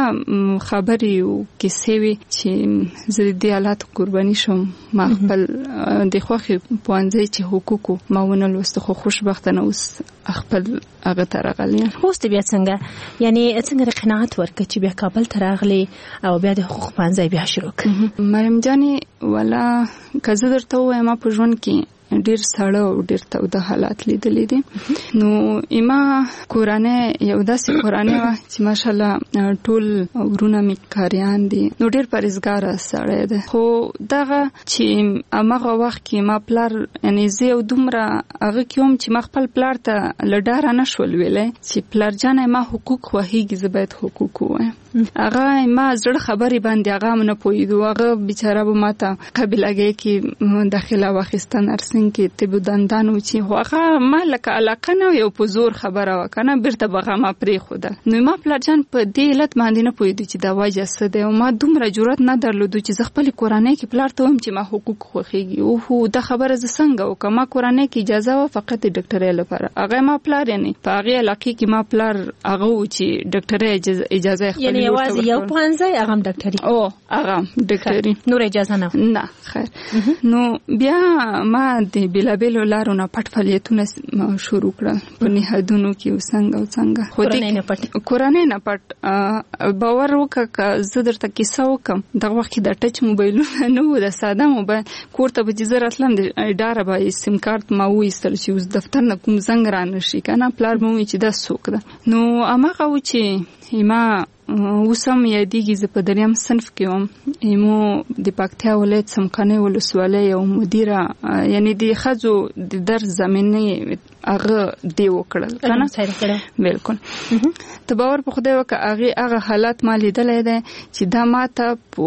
خبرې کې سوي چې زړه حالات قرباني شوم ما خپل د خوخي پوانځي چې حقوق ما ونل وست خو خوشبختانه اوس خپل هغه ترغلی هوست بیا څنګه یعنی څنګه قناعت ورکړي چې بیا کابل ترغلی او بیا د حقوق پوانځي بیا شروع کړ. مریم جانې ولا کزه درته وایم په ژوند کې ډیر سړی او ډیر تاوده حالات لیدلې دي. نو ایما کورانه یو داسې کورانه و چې ماشالله ټول ورونه می کاریان دي نو ډیر پرېزګار سړی ده خو دغه چې امغه وخت کې ما پلار یعنی زه او دومره هغه کوم چې ما خپل پلار ته لډار نه شول ویلې چې پلار جان ما حقوق وهیږي زبېت حقوق وایم هغه ما زړه خبرې باندې هغه نه پویدو هغه بیچاره به ماته قبلګي کې داخله واخستان ارسن کې طب دندانو چې هغه ما لکه علاقه نه یو په زور خبره وکنه بیرته بغه ما پری خوده نو ما پلان په دې علت باندې نه پویدو چې دا وجه څه ده او ما دومره جرأت نه درلودو چې خپل کورانه کې پلار ته هم چې ما حقوق خوخيږي او هو د خبره ز څنګه او کما کورانه کې اجازه و فقط ډاکټرۍ لپاره هغه ما پلار نه په هغه علاقه کې ما پلار هغه و چې ډاکټرۍ اجازه خپل یوازې یو پوهنځی هغه ډاکټري او هغه ډاکټري نور اجازه نه نه خیر نو بیا ما د بلابلو لارو نه پټ فعالیتونه شروع کړل په نهادونو کې وسنګ او څنګه خو دې نه پټ کورانه نه پټ باور وکړه زه درته کیسه وکم دغه وخت د ټچ موبایلونه نو د ساده موبایل کوړه په جزر اصلا د اداره به سیم کارت ما وېستل چې اوس دفتر نه کوم زنګ را نشي کنه پلار مو چې دا سوق ده نو امغه و چې ما وسم یادېږي زه په دریم صنف کې وم ایمو د پکتیا ولایت سمقانه ولسوالۍ یو مدیره یعنی د خځو د درس زمینه هغه دی وکړل کنه بالکل ته باور په خدای وکړه هغه هغه حالات ما لیدلې ده چې دا ماته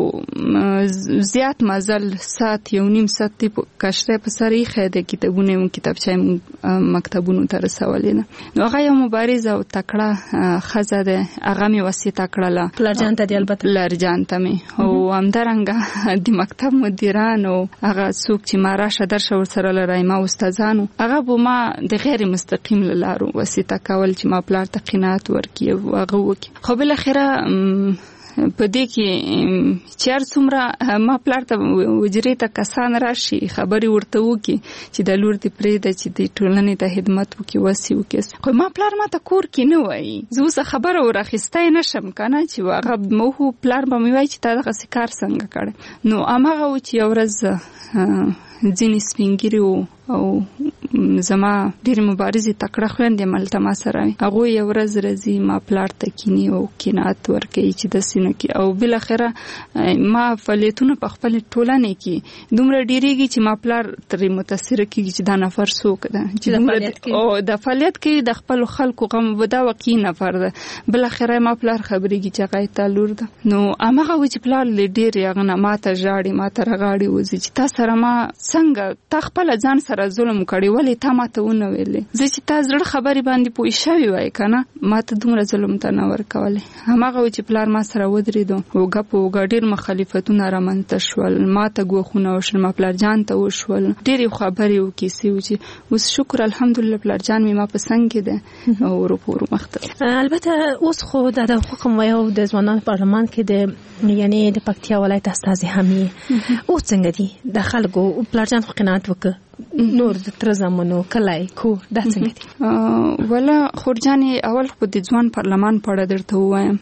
زیات مزل سات یو نیم سات په کشره په سری خېده کتابونه او کتابچې مکتبونو ته رسولې نو هغه یو مبارزه او تکړه خزه ده هغه می وسیته کړله پلارجان ته دی البته پلارجان ته می او همدارنګه د مکتب مدیران او هغه څوک چې ما راشه درشه ورسره لرای ما استادانو هغه به ما د غیر مستقیم لارو وسیته کول چې ما پلار ته قناعت ورکړي هغه وکړي خو بل اخره په دې کې چیر څومره ما پلار ته وجري ته کسان راشي خبري ورته وکي چې د لور دی پرې د چې د ټولنې ته خدمت وکي وسی وکي خو ما پلار ما ته کور کې نه وای زه څه خبره ورخصتای نشم کنه چې هغه مو پلار به مې وای چې تا دغه کار څنګه کړ نو امغه و چې ورځ ځینې سپینګری او زما ډېر مبارزې تکړه خويندې ملته ما سره هغه یو ورځ راځي ما پلار ته کینی او قناعت ورکړي چې د سینې کې او بل اخره ما فعالیتونه په خپل ټولنه کې دومره ډېریږي چې ما پلار ترې متاثر کیږي چې دا نفر څوک ده چې او د فعالیت کې د خپل خلکو غم ودا وکي نفر ده بل اخره ما پلار خبرېږي چې هغه تعلور ده نو هغه و چې پلار ډېر هغه نه ماته ژاړي ماته رغاړي وځي چې تاسو سره ما څنګه تخپل ځان سره ظلم کړي ولې تا ماته ونه ویلې زه چې تاسو زړه خبرې باندې پوي شوی وای کنه ماته دومره ظلم ته نه ورکولې همغه چې پلار ما سره ودرېدو او غپ او ګډیر مخالفتونه را منته شول ماته غوخونه وشل ما پلار جان ته وشول ډېری خبرې وکي سي چې اوس شکر الحمدلله پلار جان می ما پسند کړي او ورپورو مخته البته اوس خو د حقوق مایو د ځوانان پارلمان کې د یعنی د پکتیا ولایت استازي همي او څنګه دي د خلکو پلار جان خو قناعت وکړه نور د تر زمونو کلای کو دا څنګه دي ولا خورجانې اول خو د ځوان پارلمان په اړه درته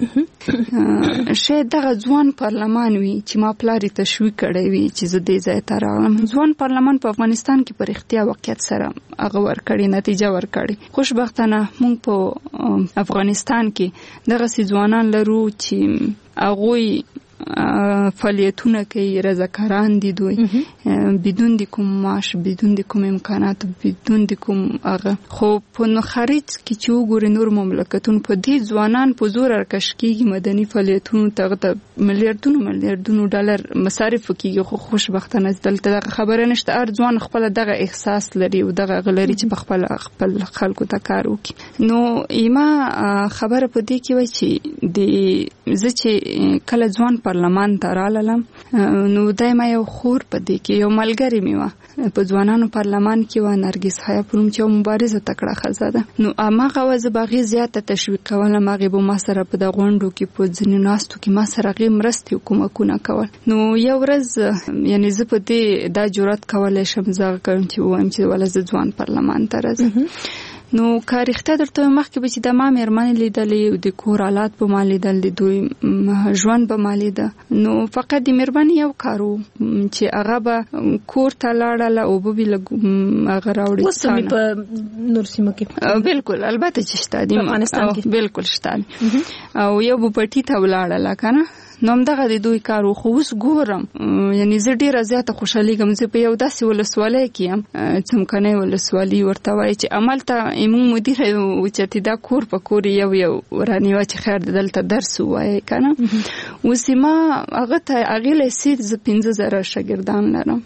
وایم شاید دغه ځوان پارلمان وي چې ما پلاری تشویق کړی وي چې زه دې ځای ته راغلم. ځوان پارلمان په افغانستان کې پر اختیا واقعیت سره هغه ورکړي نتیجه ورکړي. خوشبختانه موږ په افغانستان کې دغه سي ځوانان لرو چې هغوی فعالیتونه کوي رضاکاران دي دوی بدون د کوم معاش بدون د کوم امکانات بدون د کوم هغه خو په نو خارج کې چې وګوري نور مملکتونه په دې ځوانان په زور ورکش کېږي مدني فعالیتونو ته د میلیارډونو میلیارډونو ډالر مصارف کېږي. خو خوشبختانه دلته دغه خبره نشته. هر ځوان خپل دغه احساس لري او دغه غلري چې په خپل خپل خلکو ته کار وکړي. نو ایما خبره په دې کې وای چې د زه چې کله ځوان پارلمان ته رالم نو دایمه یو خور په دې کې یو ملګری مې وه په ځوانانو پارلمان کې و نرګس حیا پروم چې مبارزه تکړه ښځه ده. نو هغه وځ باغې زیاته تشویق کوله ماغه به ما سره په د غونډو کې په ځینو ناستو کې ما سره غي مرستي کومکونه کول. نو یو ورځ یعنی زه په دې دا جرأت کولای شم زه کوم چې وایم چې ولې ځوان پارلمان ته راځم. نو کاریخته درته مخکې به چې د ما مېرمنې لیدلې د کور حالات په ما لیدل د دوی ژوند په ما لیده. نو فقط د مېرمنې یو کار و چې هغه به کور ته لاړله او به به هغه راوړي. اوس مې په نور سیمو کې بالکل البته چې شته دي افغانستان کې بالکل شته او یو به پټي ته ولاړله که نه. نو همدغه د دوی کار و. خو اوس ګورم یعنی زه ډېره زیاته خوشحالیږم زه په یو داسې ولسوالۍ کې یم څمکنۍ ولسوالي ورته وایي چې هملته زموږ مدیر اوچتې دا کور په کور یو یو رانیوه چې خیر دلته درس ووایي که نه. اوس ما هغه ته هغې له سیر زه پنځه زره شاګردان لرم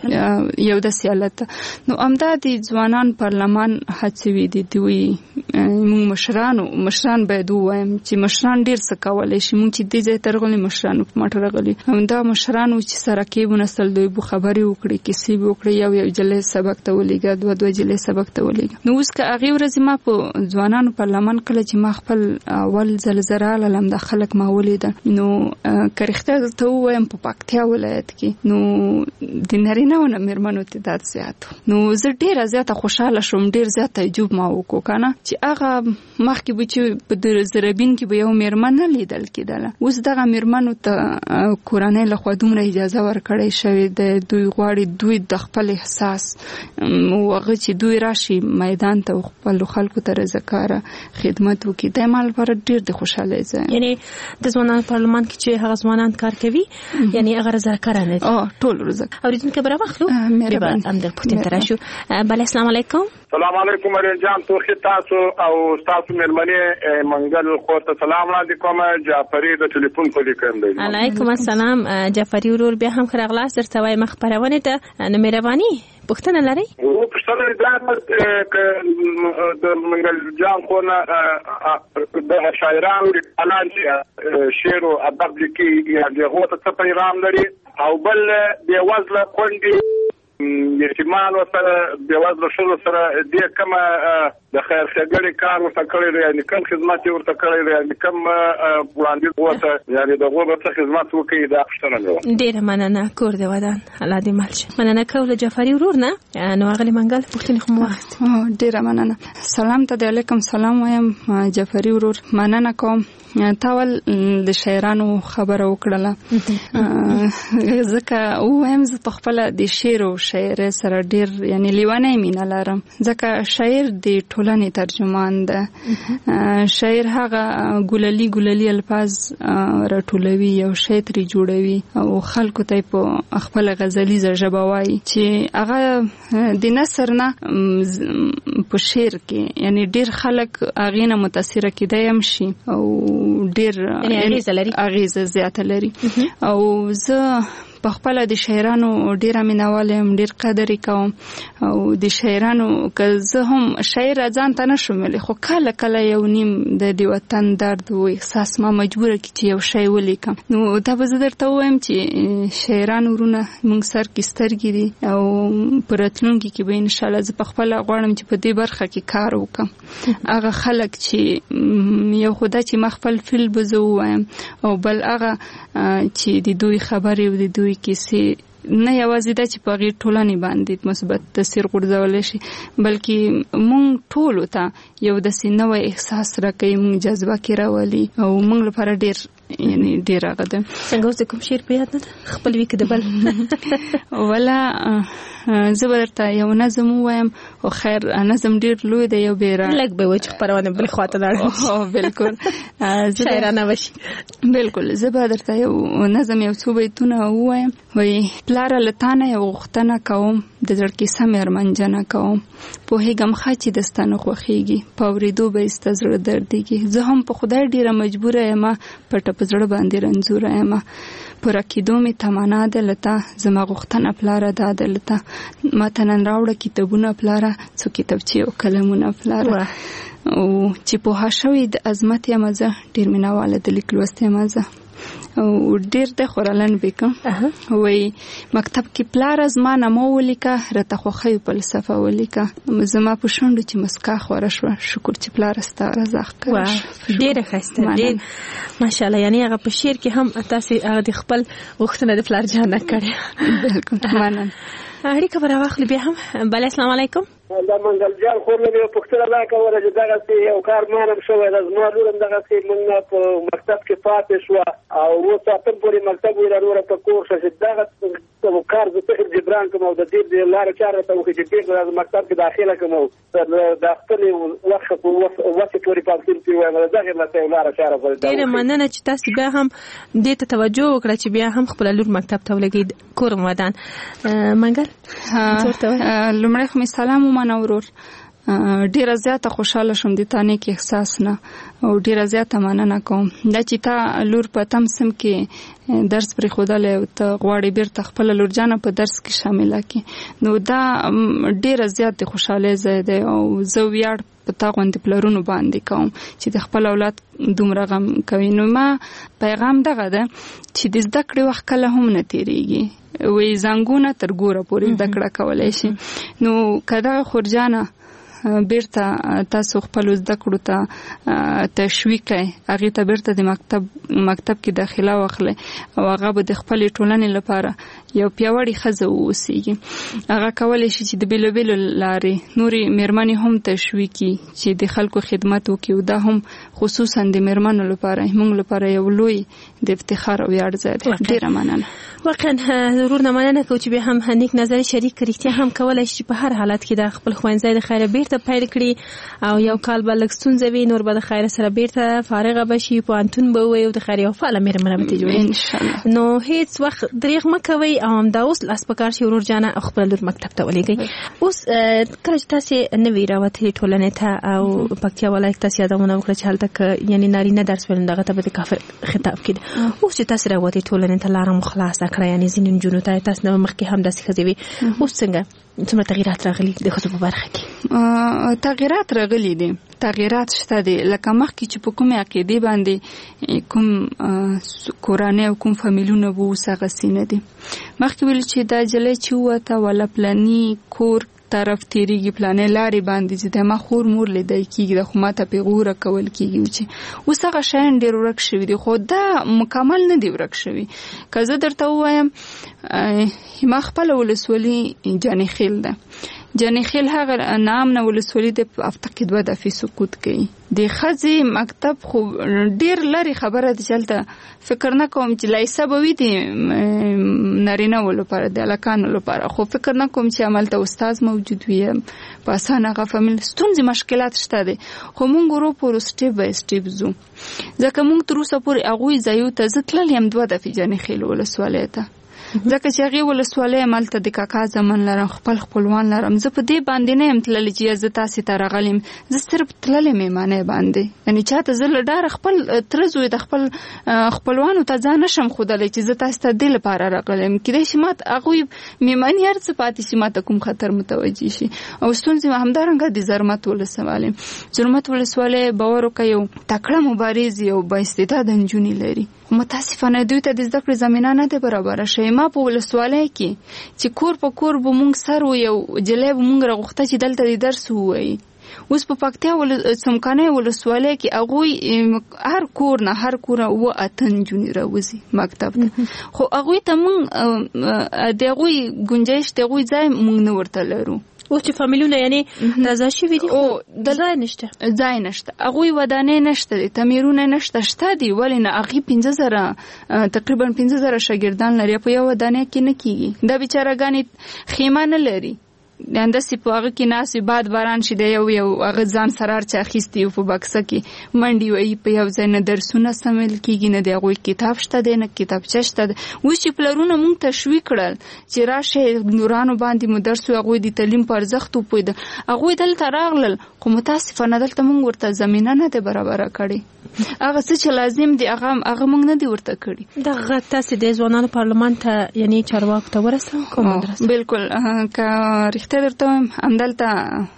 یو داسې حالت ته. نو همدا د ځوانان پارلمان هڅوي دي دوی موږ مشرانو مشران باید ووایم چې مشران ډېر څه کولی شي. موږ چې دې ځای ته راغلي مشرانو په مټ راغلي همدا مشرانو چې سره کې ونسل دوی به خبرې وکړي کیسې به وکړي یو یو جلې سبق ته ولېږه دوه دوه جلې سبق ته ولېږه. نو اوس که هغې ورځې ما په ځوانانو پارلمان کله چې ما خپل اول ځل زه رالم دا خلک ما ولیدل نو که رښتیا درته ووایم په پکتیا ولایت کې نو د نارینهو نه مېرمنو تعداد زیات و. نو زه ډېره زیاته خوشحاله شوم ډېر زیات تعجب ما وکړو که نه چې هغه مخکې به چې په زربین کې به یو مېرمن نه لیدل کېدله. اوس دغه مېرمن نو ته کورنۍ لخوا دومره اجازه ورکړی شوې ده دوی غواړي دوی د خپل احساس او هغه چې دوی راشي میدان ته خپل خلکو ته رضاکاره خدمت وکړي د ما لپاره ډېر د خوشحالۍ ځای. یعنی د ځوانانو پارلمان کې چې هغه ځوانان کار کوي یعنی هغه رضاکاره نه دي ټول رضاکاره. اورېدونکي به راواخلو بیا هم د پوښتنې ته راشو. بله السلام علیکم. السلام علیکم مریم جان توخی تاسو او تاسو مېرمنې منګل خور ته سلام وړاندې کوم. جعفري د ټلیفون په لیکم دی. علیکم السلام جعفري ورور بیا هم ښه راغلاست درته وایم خپرونې ته. نو مهرباني پوښتنه لرئ؟ پوښتنه دا ده د منګل جان خور نه د شاعرانو لیکوالان چې شعر او ادب لیکي یا د هغو ته څه پیغام لري او بل بېوزله کونډې یتیمانو سره بېوزله ښځو سره دې کومه د خیر ښېګڼې کار ورته کړی دی یعنې کوم خدمت یې ورته کړی دی یعنې کوم وړاندیز ورته یعنې د هغو به څه خدمت وکړي دا پوښتنه مې وه. ډېره مننه کور دې ودان الله دې مل شي. مننه کوو له جعفري ورور نه. نو هغلې منګل پوښتنې خو مو واخیست. ډېره مننه. سلام ته د علیکم سلام وایم جعفري ورور مننه کوم. تا ول د شاعرانو خبره وکړله ځکه ووایم زه په خپله د شعر او شاعرۍ سره ډېر یعنې لیونی مینه لرم ځکه شاعر د ټولنې ترجمان ده. شاعر هغه ګللي ګللي الفاظ راټولوي یو شی ترې جوړوي او خلکو ته یې په خپله غزلیزه ژبه وایي چې هغه د نثر نه په شعر کې یعنې ډېر خلک هغې نه متاثره کېدی هم شي او ډېر اغیزه زیاته لري. او زه په خپله د شاعرانو ډېره مینهوال یم ډېر قدر یې کوم او د شاعرانو که زه هم شاعره ځان ته نه شم ویلی خو کله کله یو نیم د د وطن درد و احساس ما مجبوره کړي چې یو شی ولیکم. نو دا به زه درته ووایم چې شاعران ورونه موږ سر کې سترګې دي او په راتلونکي کې به انشاءالله زه په خپله غواړم چې په دې برخه کې کار وکړم. هغه خلک چې یو خو دا چې ما خپل فیل به زه ووایم او بل هغه چې د دوی خبرې او د دوی کیسې نه یوازې دا چې په هغې ټولنې باندې مثبت تاثیر غورځولی شي بلکې موږ ټولو ته یو داسې نوی احساس راکوي، موږ جذبه کې راولي او موږ لپاره ډېر یعنی ډېر هغه ده. څنګه اوس د کوم شعر په یاد نه ده خپل وي که د بل؟ ولا زه به درته یو نظم ووایم خو خیر نظم ډېر لوی دی، یو بیره لږ به وي چې خپرونه بلې خوا ته لاړه. بلکل شاعرانه وشي. بلکل زه به درته یو نظم یو څو بیتونه ووایم. وایي پلاره له تا نه یو غوښتنه کوم، د زړه کیسه مې ارمنجنه کوم، پوهېږم ښه چې د ستا نه خوښېږي، په اورېدو به یې ستا زړه دردېږي، زه هم په خدای ډېره مجبوره یمه، پټه په زړه باندې رنځوره یمه، پوره کېدو مې تمنا ده له تا، زما غوښتنه پلاره دا ده له تا، ماته نن راوړه کتابونه پلاره، څو کتابچې او قلمونه پلاره، او چې پوهه شوې د عظمت یمه زه، ډېر مینهواله د لیک لوست یمه زه. او ډېر د خورالن بیکم وای مکتب کې پلار زما نامه ولیکه، راته خوښیو فلسفه ولیکه، زما په شونډو چې مسکا خوره شوه، شکر چې پلار ستا رضا ښکاره شوه. ډېره ښایسته، ډېر ماشاءالله. یعنې هغه په شعر کې هم تاسې هغه د خپل غوښتنه د پلار جانه کړې. بلکل مننه. اړیکه به راواخلو بیا هم. بله السلام علیکم. دا منګل جان خور مې یو پوښتنه دا کوله چې دغسې یو کار مانم شوی ده، زما لور هم دغسې موږ په مکتب کې پاتې شوه او اوس اتم پورې مکتب وي راروره په کور شه چې دغه کار زه فکر جبران کړم او د دې د لارې چارې راته وښي چې بېرته مکتب کې داخله کړم او د خپلې وخت په وسې پورې پانسیون کې ووایم د دغې نه یو لاره چاره به ډېره مننه چې تاسې بیا هم دې ته توجه وکړه چې بیا هم خپله لور مکتب ته ولګوي کور ودان. منګل لومړی خو مې سلام ومنه ورور، ډیره زیاته خوشاله شوم د تا نیک احساس نه او ډیره زیاته مننه کوم دا چې تا لور په تم سم کې درس پرېښودلی او ته غواړې بیرته خپله لورجانه په درس کې شامله کړې، نو دا ډیره زیات د خوشحالۍ ځای دی او زه ویاړ په تا غوندې پلرونو باندې کوم چې د خپل اولاد دومره غم کوي. نو ما پیغام دغه ده چې د زده کړې وخت کله هم نه تېرېږي، وی زنګونه تر ګوره پورې زده کړه کولی شي. نو که دغه خورجانه بیرته تاسو خپل زده کړو ته تشویق کړئ، هغې ته بیرته د مکتب مکتب کې داخله واخلئ او هغه به د خپلې ټولنې لپاره یو پیاوړې ښځه واوسېږي. هغه کولی شي چې د بېلو بېلو لارې نورې مېرمنې هم تشویق کړي چې د خلکو خدمت وکړي، او دا هم خصوصا د مېرمنو لپاره موږ لپاره یو لوی د افتخار او ویاړ ځای دی. ډېره مننه. واقعا ضرور نه مننه کوو چې بیا هم نیک نظر شریک رښتیا هم کولی شي په هر حالت کې د خپل ښوونځی د خیره بیرته پیل کړي او یو کال به لږ ستونزه وي، نور به د خیره سره بیرته فارغه به شي، پوهنتون به ووایي او د خیر یو فعاله مېرمنه به ترې جوړوي انشاءالله. نو هېڅ وخت دریغ مه کوئ او همدا اوس لاس په کار شي ورور جانه او خپله لور مکتب ته ولېږئ. اوس کله چې تاسې نوې راوتلې ټولنې ته او پکتیا ولایت تاسې یادونه وکړه چې هلته که یعنې نارینه درس ویل نو دغه ته به د کافر خطاب کېده. اوس چې تاسې راوتې ټولنې ته لاره مو خلاصه کړه، یعنې ځینې نجونو ته تاسې نه مخکې هم داسې ښځې وي، اوس څنګه څومره تغیرات راغلي د ښځو په برخه کې؟ تغیرات راغلي دي، تغیرات شته دي. لکه مخکې چې په کومې عقیدې باندې کوم کورانۍ او کوم فامیلونه به اوس هغسې نه دي. مخکې ویل چې دا جلۍ چې ووته ولا پلاني کور طرف تیریږي، پلانې لارې باندې چې د ما خور مور لیدی کېږي، د خو ماته پیغوره کول کېږي چې اوس هغه شیان ډېر ورک شوي دي، خو دا مکمل نه دي ورک شوي. که زه درته ووایم ما خپله ولسوالي جانې خیل ده، جانې خیل هغه نام نه ولسوالي د په هفته کې دوه دفعې سقوط کوي. د ښځې مکتب خو ډېر لرې خبره ده چې هلته فکر نه کوم چې لایسه به وي د نارینهو لپاره د هلکانو لپاره، خو فکر نه کوم چې هملته استاز موجود وي په اسانه هغه فامیل ستونزې مشکلات شته دی. خو مونږ ورو په ورو سټیپ بای سټیپ ځو، ځکه مونږ تر اوسه پورې هغوی ځایو ته زه تللی یم دوه دفعې جانې خیل ولسوالۍ ته، ځکه چې هغې ولسوالۍ هملته د کاکا زمن لرم، خپل خپلوان لرم. زه په دې باندې نه یم تللی چې زه تاسې ته راغلی یم، زه صرف تللی مېمانۍ باندې، یعنې چاته زه له ډاره خپل تره زوی د خپل خپلوانو ته ځان نشم ښودلی چې زه تاسې ته دې لپاره راغلی یم. کیدای شي ما هغوی مېماني هر څه پاتې شي، ما ته کوم خطر متوجه شي. او ستونزې همدارنګه د زرمت ولسوالۍ زرمت ولسوالۍ باور وکړه یو تکړه مبارزې او بااستعداده نجونې لري، متاسفانه دوی ته د زده کړې زمینه نه ده برابره شوې. ما په ولسوالۍ کې چې کور په کور به مونږ سر و یو جلی به مونږ راغوښته چې دلته د درس ووایي، اوس په پکتیا ول څمکنه ولسوالۍ کې هغه هر کور نه هر کور و اتن جونی راوځي مکتب خو هغه ته مونږ دغه گنجائش دغه ځای مونږ نه ورته لرو. او چې فامیلونه یعنی رضا شوي دي او د ځای نشته ځای نشته هغوی ودانې نشته دي تعمیرونه نشته شته دي ولې نه هغې پنځه زره تقریبا پنځه زره شاګردان لري په یوه ودانې کې نه کېږي دا بیچارهګانې خیمه نه لري انداسې په هغه کې ناست وي باد باران شي د یو یو هغه ځان سره هر څه اخیستي په بکسه کې منډې وهي په یو ځای نه درسونه سمول کېږي نه د هغوی کتاب شته دی نه کتابچه شته دی. اوس چې پلرونه مونږ تشویق کړل چې راشئ نورانو باندې مو درس وي هغوی د تعلیم په ارزښت وپوهېده هغوی دلته راغلل خو متاسفانه دلته مونږ ورته زمینه نه دی برابره کړې هغه څه چې لازم دی هغه هغه مونږ نه دی ورته کړي. دغه غږ تاسې د ځوانانو پارلمان ته یعنی چارواکو ته ورسوه کوم درس بالکل که ته درته وایم همدلته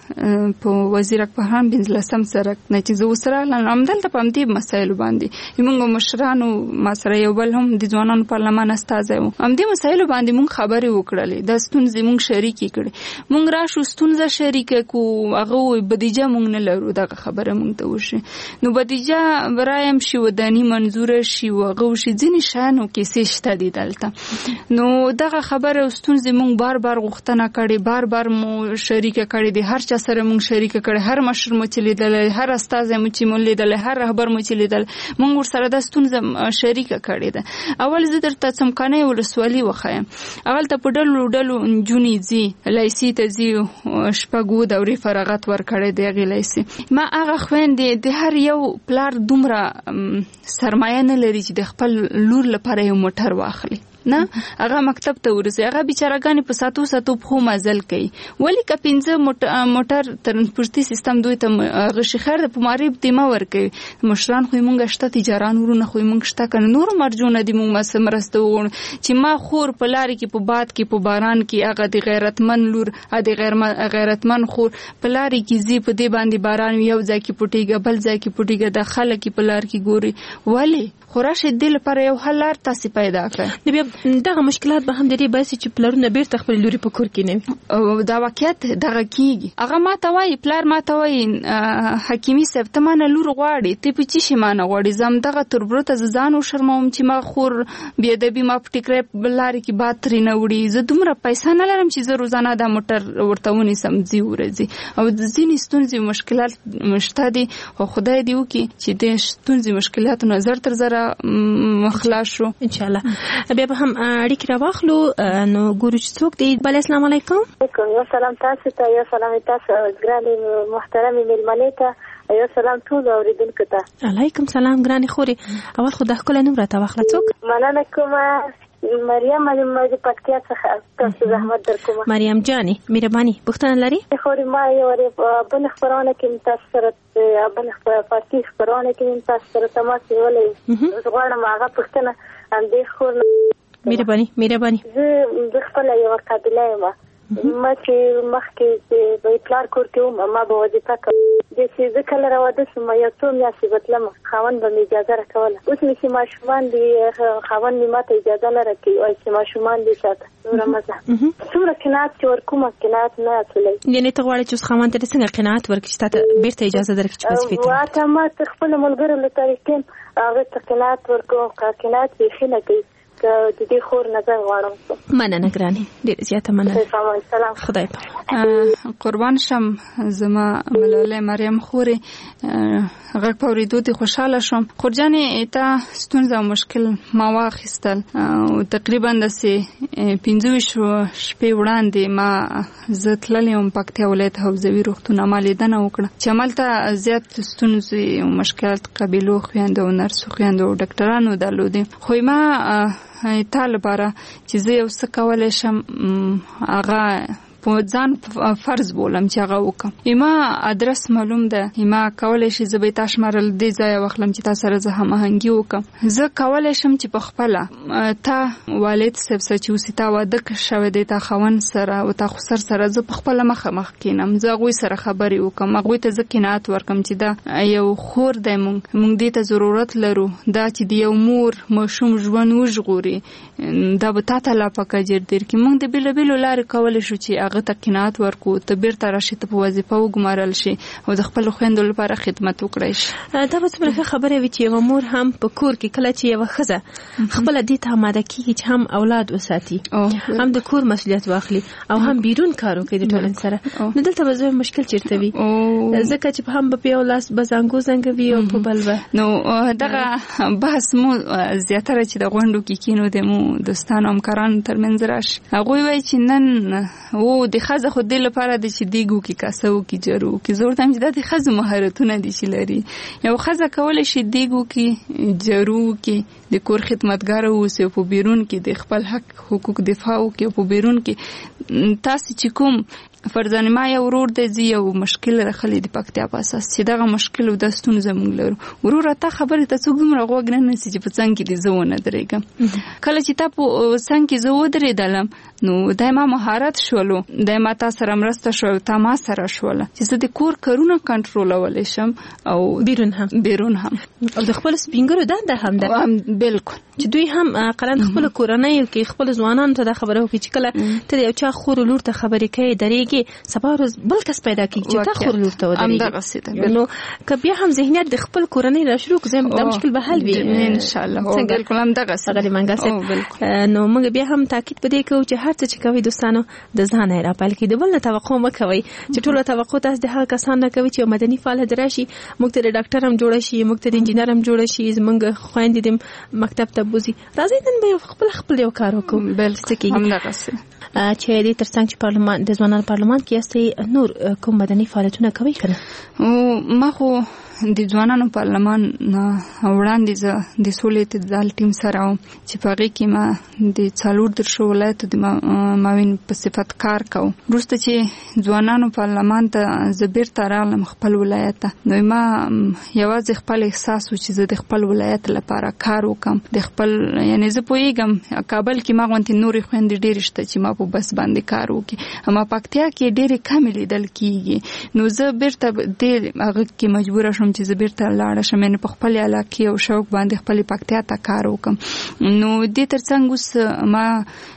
په وزیر اکبرخان پنځلسم سړک نه چې زه اوس راغلم همدلته په همدې مسایلو باندې زموږ مشرانو ما سره یو بل هم د ځوانانو پارلمان استازی و همدې مسایلو باندې مونږ خبرې وکړلې دا ستونزې مونږ شریکې کړې مونږ راشو ستونزه شریکه کو هغه بودیجه مونږ نه لرو دغه خبره مونږ ته وشي نو بودیجه برایم شي وداني منظوره شي هغه وشي ځینې شیانو کیسې شته دي دلته نو دغه خبره ستونزې مونږ بار بار غوښتنه کړې بار بار مو شریکه کړې دي هر چا سره مونږ شریکه کړې هر مشر مو چې لیدلی هر استازی مو چې مو لیدلی هر رهبر مو چې لیدل مونږ ورسره دا ستونزه شریکه کړې ده. اول زه درته څمکنۍ ولسوالي وښیم هغلته په ډلو ډلو نجونې ځي لیسې ته ځي شپږ اووه دورې فراغت ورکړی دی هغې لیسې ما هغه خویندې د هر یو پلار دومره سرمایه نه لري چې د خپل لور لپاره یو موټر واخلي نه هغه مکتب ته ورسي هغه بیچارهګانې په ساتو ساتو پخو مزل کوي ولی که پنځه موټر ترانسپورتي سیستم دوی ته هغه شخړ د پماری تیمه ورکوي مشران خو مونږ شته تجاران ورونه خو مونږ شته کنه نور مرجونه دي مونږ مرسته وغواړو چې ما خور په لارې کې په باد کې په باران کې هغه د غیرتمن لور د غیرتمن خور په لارې کې زی په دې باندې باران یو ځای کې پټیږي بل ځای کې پټیږي د خلک په لار کې ګوري ولی خورشه دل لپاره یو حل لار تاسو پیدا کړئ بیا دغه مشکلات به هم د دې باعث چې پلرونه بیرته خپل لوري په کور کې نه وي دا واقعیت دغه کیږي هغه ماته وایي پلار ماته وایي حکیمي صاحب ته مانه لور غواړي ته په چی شي مانه غواړي زم دغه تربرته ځان وشرموم چې ما خور بیا د بي ما په ټیکرې بلاري کې باتري نه وړي زه دومره پیسې نه لرم چې زه روزانه د موټر ورته ونیسم ځي ورځي او د ځینې ستونزې مشکلات مشته دي او خدای دې وکړي چې د ستونزې مشکلاتو نظر تر زره مخلاص شو ان شاء الله. بیا به هم اړیکې راواخلو نو ګورو چې څوک دی. بل السلام علیکم. یو سلام تاسو ته یو سلام تاسو ګرانې محترمې مېلمنې ته یو سلام ټول اوریدونکو ته. علیکم سلام ګرانې خوري اول خو د ښکلی نوم راته واخله څوک. مننه کومه مریم د پکتیا څخه تاسو زحمت در کومه. مریم جانې مهرباني پوښتنه لري؟ خوري ما یو بل خبرونه کې تاسو سره بل پارتي خبرونه کې تاسو سره تماس نیولې غواړم هغه پوښتنه اندې خور مهرباني مهرباني زه خپل یو قابله یم ما چې مخکې د پلار کور کې ما به وظیفه کوم د چې زه کله راواده شوم یو څو میاشتې به تلم خاوند به مې اجازه راکوله اوس مې چې ماشومان دي خاوند مې ماته اجازه نه راکوي وایي چې ماشومان دي شاته څومره مزه څومره قناعت چې ورکومه قناعت نه اصلي یعنې ته غواړې چې اوس خاوند ته څنګه قناعت ورکړي چې تا ته بیرته اجازه درکړي چې وظیفې ته واته ما ته خپلو ملګرو له طریقې هغې ته قناعت ورکوم که قناعت بیخي نه کوي که د دې خور نظر غواړم. مننه ګرانې ډېره زیاته مننه. سلام خدای په قربان شم زما ملالۍ مریم خورې غږ په اورېدو دې خوشحاله شوم. خورجانې ته ستونزه او مشکل ما واخیستل او تقریبا داسې پنځه ویشت شپې وړاندې ما زه تللی وم پکتیا ولایت حوزوي روغتون ما لیدنه وکړه چې همالته زیات ستونزې او مشکلات قبیلو خویندو او نرسو خویندو او ډاکټرانو درلودې خو ما تا لپاره چې زه یو څه کولی شم هغه په ځان فرض بولم چې هغه وکړم. ما ادرس معلوم ده ما کولی شي زه به تا شماره له دې ځایه واخلم چې تا سره زه هماهنګي وکړم. زه کولی شم چې په خپله تا والد صاحب سره چې اوس تا واده شوی دی تا خاوند سره او تا خسر سره زه په خپله مخامخ کښېنم زه هغوی سره خبرې وکړم هغوی ته زه قناعت ورکړم چې دا یو خور دی موږ موږ دې ته ضرورت لرو دا چې د یو مور ماشوم ژوند وژغوري دا به تا ته لا په کجر در کې موږ د بېلابېلو لارې کولی شو چې هغه ته قناعت ورکو ته بیرته راشي ته په وظیفه وګمارل شي او د خپل خویندو لپاره خدمت وکړي شي. دا به څومره خبره وي چې یو مور هم په کور کې کله چې یو ښځه خپل دې ته آماده کیږي چې هم اولاد وساتي هم د کور مسؤلیت واخلي او هم بیرون کار وکړي د ټولنې سره، نو دلته به مشکل چیرته وي ځکه چې په هم په یو لاس بزنګو زنګوي او په بل به نو دغه بحث مو زیاتره چې د غونډو کې کینو د مو دوستانو همکارانو ترمنځ راشي هغوی وایي چې نن او د ښځه خو دې لپاره د چې دیګو کې کاسه وکړي جارو کې زه ورته وایم چې دا د ښځو مهارتونه دي چې لري. یو ښځه کولی شي دیګو کې جارو کې د کور خدمتګار اوسي او په بیرون کې د خپل حق حقوق دفاع وکړي او په بیرون کې تاسو چې کوم فرضاً ما یو ورور دی زی یو مشکل راخلی د پکتیا په اساس چې دغه مشکل او د ستونزې زموږ لرو ورور ته خبره ته څوک دومره غوږ نه نسی چې په څنګه کې دې زونه درېږم کله چې تا په څنګه کې زه ودرېدلم نو دایمه مهارت شولو دایمه تا سره مرسته شو تا ما سره شول چې زه د کور کارونه کنټرولول شم او بیرون هم بیرون هم او د خپل سپینګرو دنده هم ده بالکل چې دوی هم قلن خپل کورنۍ کې خپل ځوانانو ته دا خبره وکړي چې کله ته یو چا خور لور ته خبرې کوي درېږي سبا ورځ بل کس پیدا کیږي چې تا خور لور ته ودرېږي نو که بیا هم ذهنیت د خپل کورنۍ را شروع کړي دا مشکل به حل وي ان شاء الله بالکل هم دغه څنګه منګه نو موږ بیا هم تاکید پدې کوو چې هر څه چې کوي دوستانو د ځان نه را پال کې د بل نه توقع مکوي چې ټول توقع تاسو د هغه کسان نه کوي چې مدني فعالیت راشي موږ ته ډاکټر هم جوړ شي موږ ته انجینر هم جوړ شي زمونږ خويندې د مکتب ته بوزي راځي نن به خپل خپل یو کار وکړو بل څه کې هم دغه چې د ترڅنګ چې پارلمان د ځوانانو پارلمان کې استي نور کوم مدني فعالیتونه کوي کنه او ما خو د ځوانانو پارلمان وړاندې زه د سولې اعتدال ټیم سره چې په هغې کې ما د څلور درشو ولایتو د معاون په صفت کار کوم وروسته چې ځوانانو پارلمان ته زه بیرته راغلم خپل ولایت ته نو ما یوازې خپل احساس و چې زه د خپل ولایت لپاره کار وکم د خپل یعنی زه پوهېږم کابل کې ما غوندې نورې خویندې ډېرې شته چې ما په بس باندې کار وکړي اما پکتیا کې ډېرې کمې لیدل کېږي نو زه بیرته دې هغه کې مجبوره شوم چې زه بیرته لاړه شم یعنې په خپل علاقې او شوق باندې خپل پکتیا ته کار وکم نو دې ترڅنګ اوس ما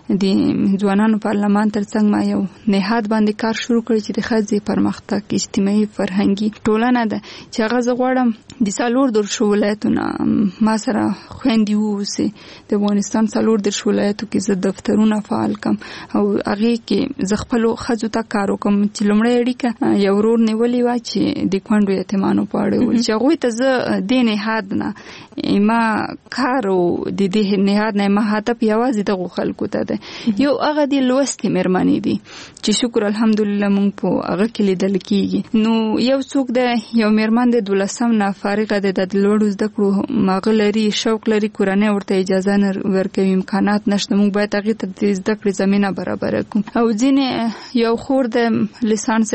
د ځوانانو پارلمان ترڅنګ ما یو نهاد باندې کار شروع کړی چې د ښځې پرمختګ اجتماعي فرهنګي ټولنه ده چې هغه زه غواړم د څلور درشو ولایتونه ما سره خویندې واوسي د افغانستان څلور درشو ولایتو کې زه دفترونه فعال کم او هغې کې زه خپلو ښځو ته کار وکم چې لومړی اړیکه یو ورور نیولې وه چې د کونډو یتیمانو په اړه ویل چې هغوی ته زه دې نهاد نه ما کار او د دې نهاد نه ما هدف یوازې دغو خلکو ته ده یو هغه د لوستې مېرمنې دي چې شکر الحمدلله موږ په هغه کې لیدل کېږي نو یو څوک ده یو مېرمن د دولسم نه فارغه ده د لوړو زده کړو هغه لري شوق لري کورنۍ ورته اجازه نه ورکوي امکانات نشته موږ باید هغې ته د زده کړې زمینه برابره کړو او ځینې یو خور د لیسانس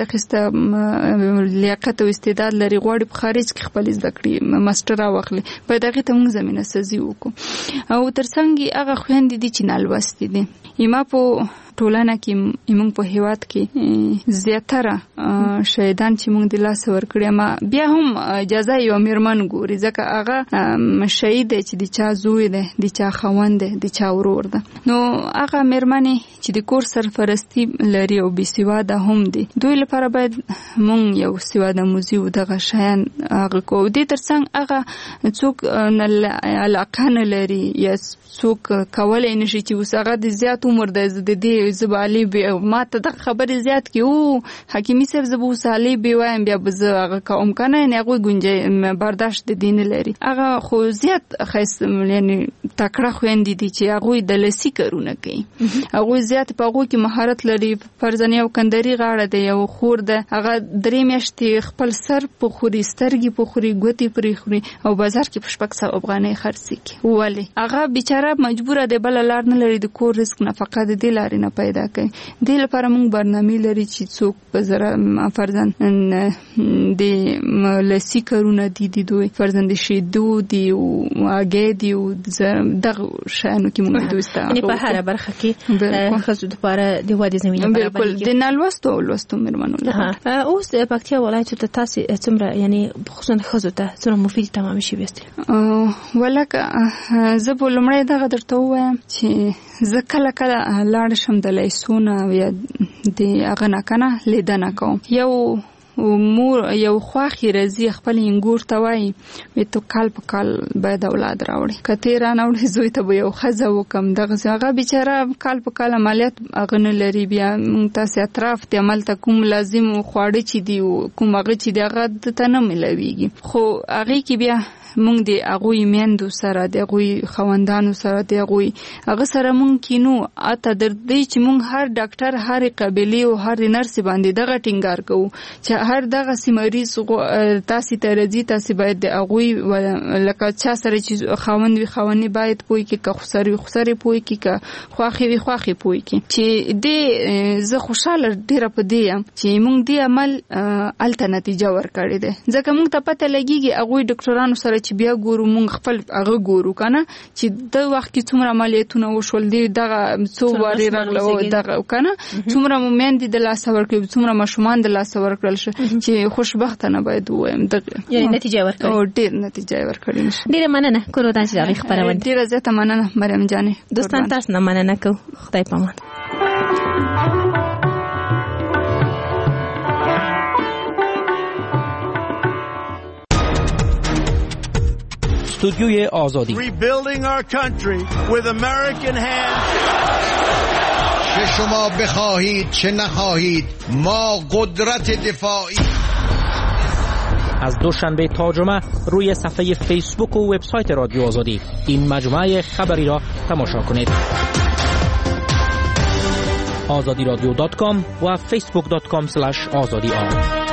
اخیسته لیاقت او استعداد لري غواړي په خارج کې خپل زده کړې ماسټر واخلي باید هغې ته موږ زمینه سازي وکړو او ترڅنګ هغه خویندې دي چې نالوستې دي ایما په ټولنه کې موږ په هیواد کې زیاتره شهیدان چې موږ د لاس ورکړي ما بیا هم اجازه یو مېرمن ګوري ځکه هغه شهید دی چې د چا زوی دی د چا خاوند دی د چا ورور ده نو هغه مېرمنې چې د کور سرپرستي لري او بې سواده هم دي دوی لپاره باید موږ یو سواده موزي و دغه شیان هغه کوو دې ترڅنګ هغه څوک علاقه نه لري یا څوک کولی نشي چې اوس هغه د زیات عمر دی د دې زه به علي بې ما ته دغه خبرې زیات کړي او حکیمي صاحب زه به اوس علي بې وایم بیا به زه هغه کوم که نه یعنې هغوی ګنجې برداشت د دې نه لري هغه خو زیات ښایست یعنې تکړه خویندې دي چې هغوی د لسي کارونه کوي هغوی زیات په هغوی کې مهارت لري فرضاً یو کندري غاړه دی یو خور ده هغه درې میاشتې خپل سر په خوري سترګې په خوري ګوتې پرې خوري او بازار کې په شپږ سوه افغانۍ خرڅ کړي ولې هغه بیچاره مجبوره دی بله لار نه لري د کور رزق نفقه د دې لارې نه پیدا کوي دې لپاره موږ برنامې لري چې څوک په زره فرضاً د لسي کارونه دي دي دوی فرضاً د شیدو دي او هګۍ دي او دغه شیانو کې موږ دوی سته یعنې په هره برخه کې ښځو دپاره د ودې زمینه بالکل د نالوستو او لوستو مېرمنو لپاره اوس پکتیا ولایتو ته تاسې څومره یعنې خصوصا ښځو ته څومره مفیدې تمامې شوې استې ولکه زه به لومړی دغه درته ووایم چې زه کله کله لاړ شم د لیسونه یا د هغه نه کنه لیدنه کوم. یو مور یو خواخي رضی خپل انګور ته وایي وي ته کال په کال باید اولاد راوړي، کته را نه وړي زوی ته به یو خزه وکم دغه هغه بیچاره کال په کال عملیات هغه نه لري. بیا موږ تاسو اطراف ته عمل ته کوم لازم خواړه چې دی کوم هغه چې دغه ته نه ملويږي، خو هغه کې بیا مونږ د هغوی میندو سره د هغوی خوندانو سره د هغوی هغه سره مونږ کینو اته در دې چې مونږ هر ډاکټر هر قبيله او هر نرس باندې دغه ټینګار کوو چې هر دغه سیمریز تاسو ته راځي تاسو باید د هغوی لکه چا سره چې خوند وی خوندې باید پوي کې که خسري خسري پوي کې که خواخي وی خواخي پوي کې چې دې زه خوشاله ډیره په دې چې مونږ دې عمل الته نتیجه ورکړې ده، ځکه مونږ ته پته لګيږي هغوی ډاکټرانو سره چې بیا ګورو مونږ خپل هغه ګورو کنه چې د وخت کې څومره عملیاتونه وشول دي دغه څو واري راغله دغه کنه څومره مومند د لاس ورکړي څومره مشومان د لاس ورکړل شي چې خوشبخت نه باید وایم دغه یعنی نتیجه ورکړي او ډیر نتیجه ورکړي. ډیر مننه کورو تاسو د خبرونه ډیر زیاته مننه مریم جانې. دوستان تاسو نه مننه کو خدای پامان. استودیوی آزادی. Rebuilding our country with American hands. چه شما بخواهید چه نخواهید ما قدرت دفاعی. از دوشنبه تا جمعه روی صفحه فیسبوک و وبسایت رادیو آزادی این مجموعه خبری را تماشا کنید. آزادی رادیو دات کام و فیسبوک دات کام اسلش آزادی آر.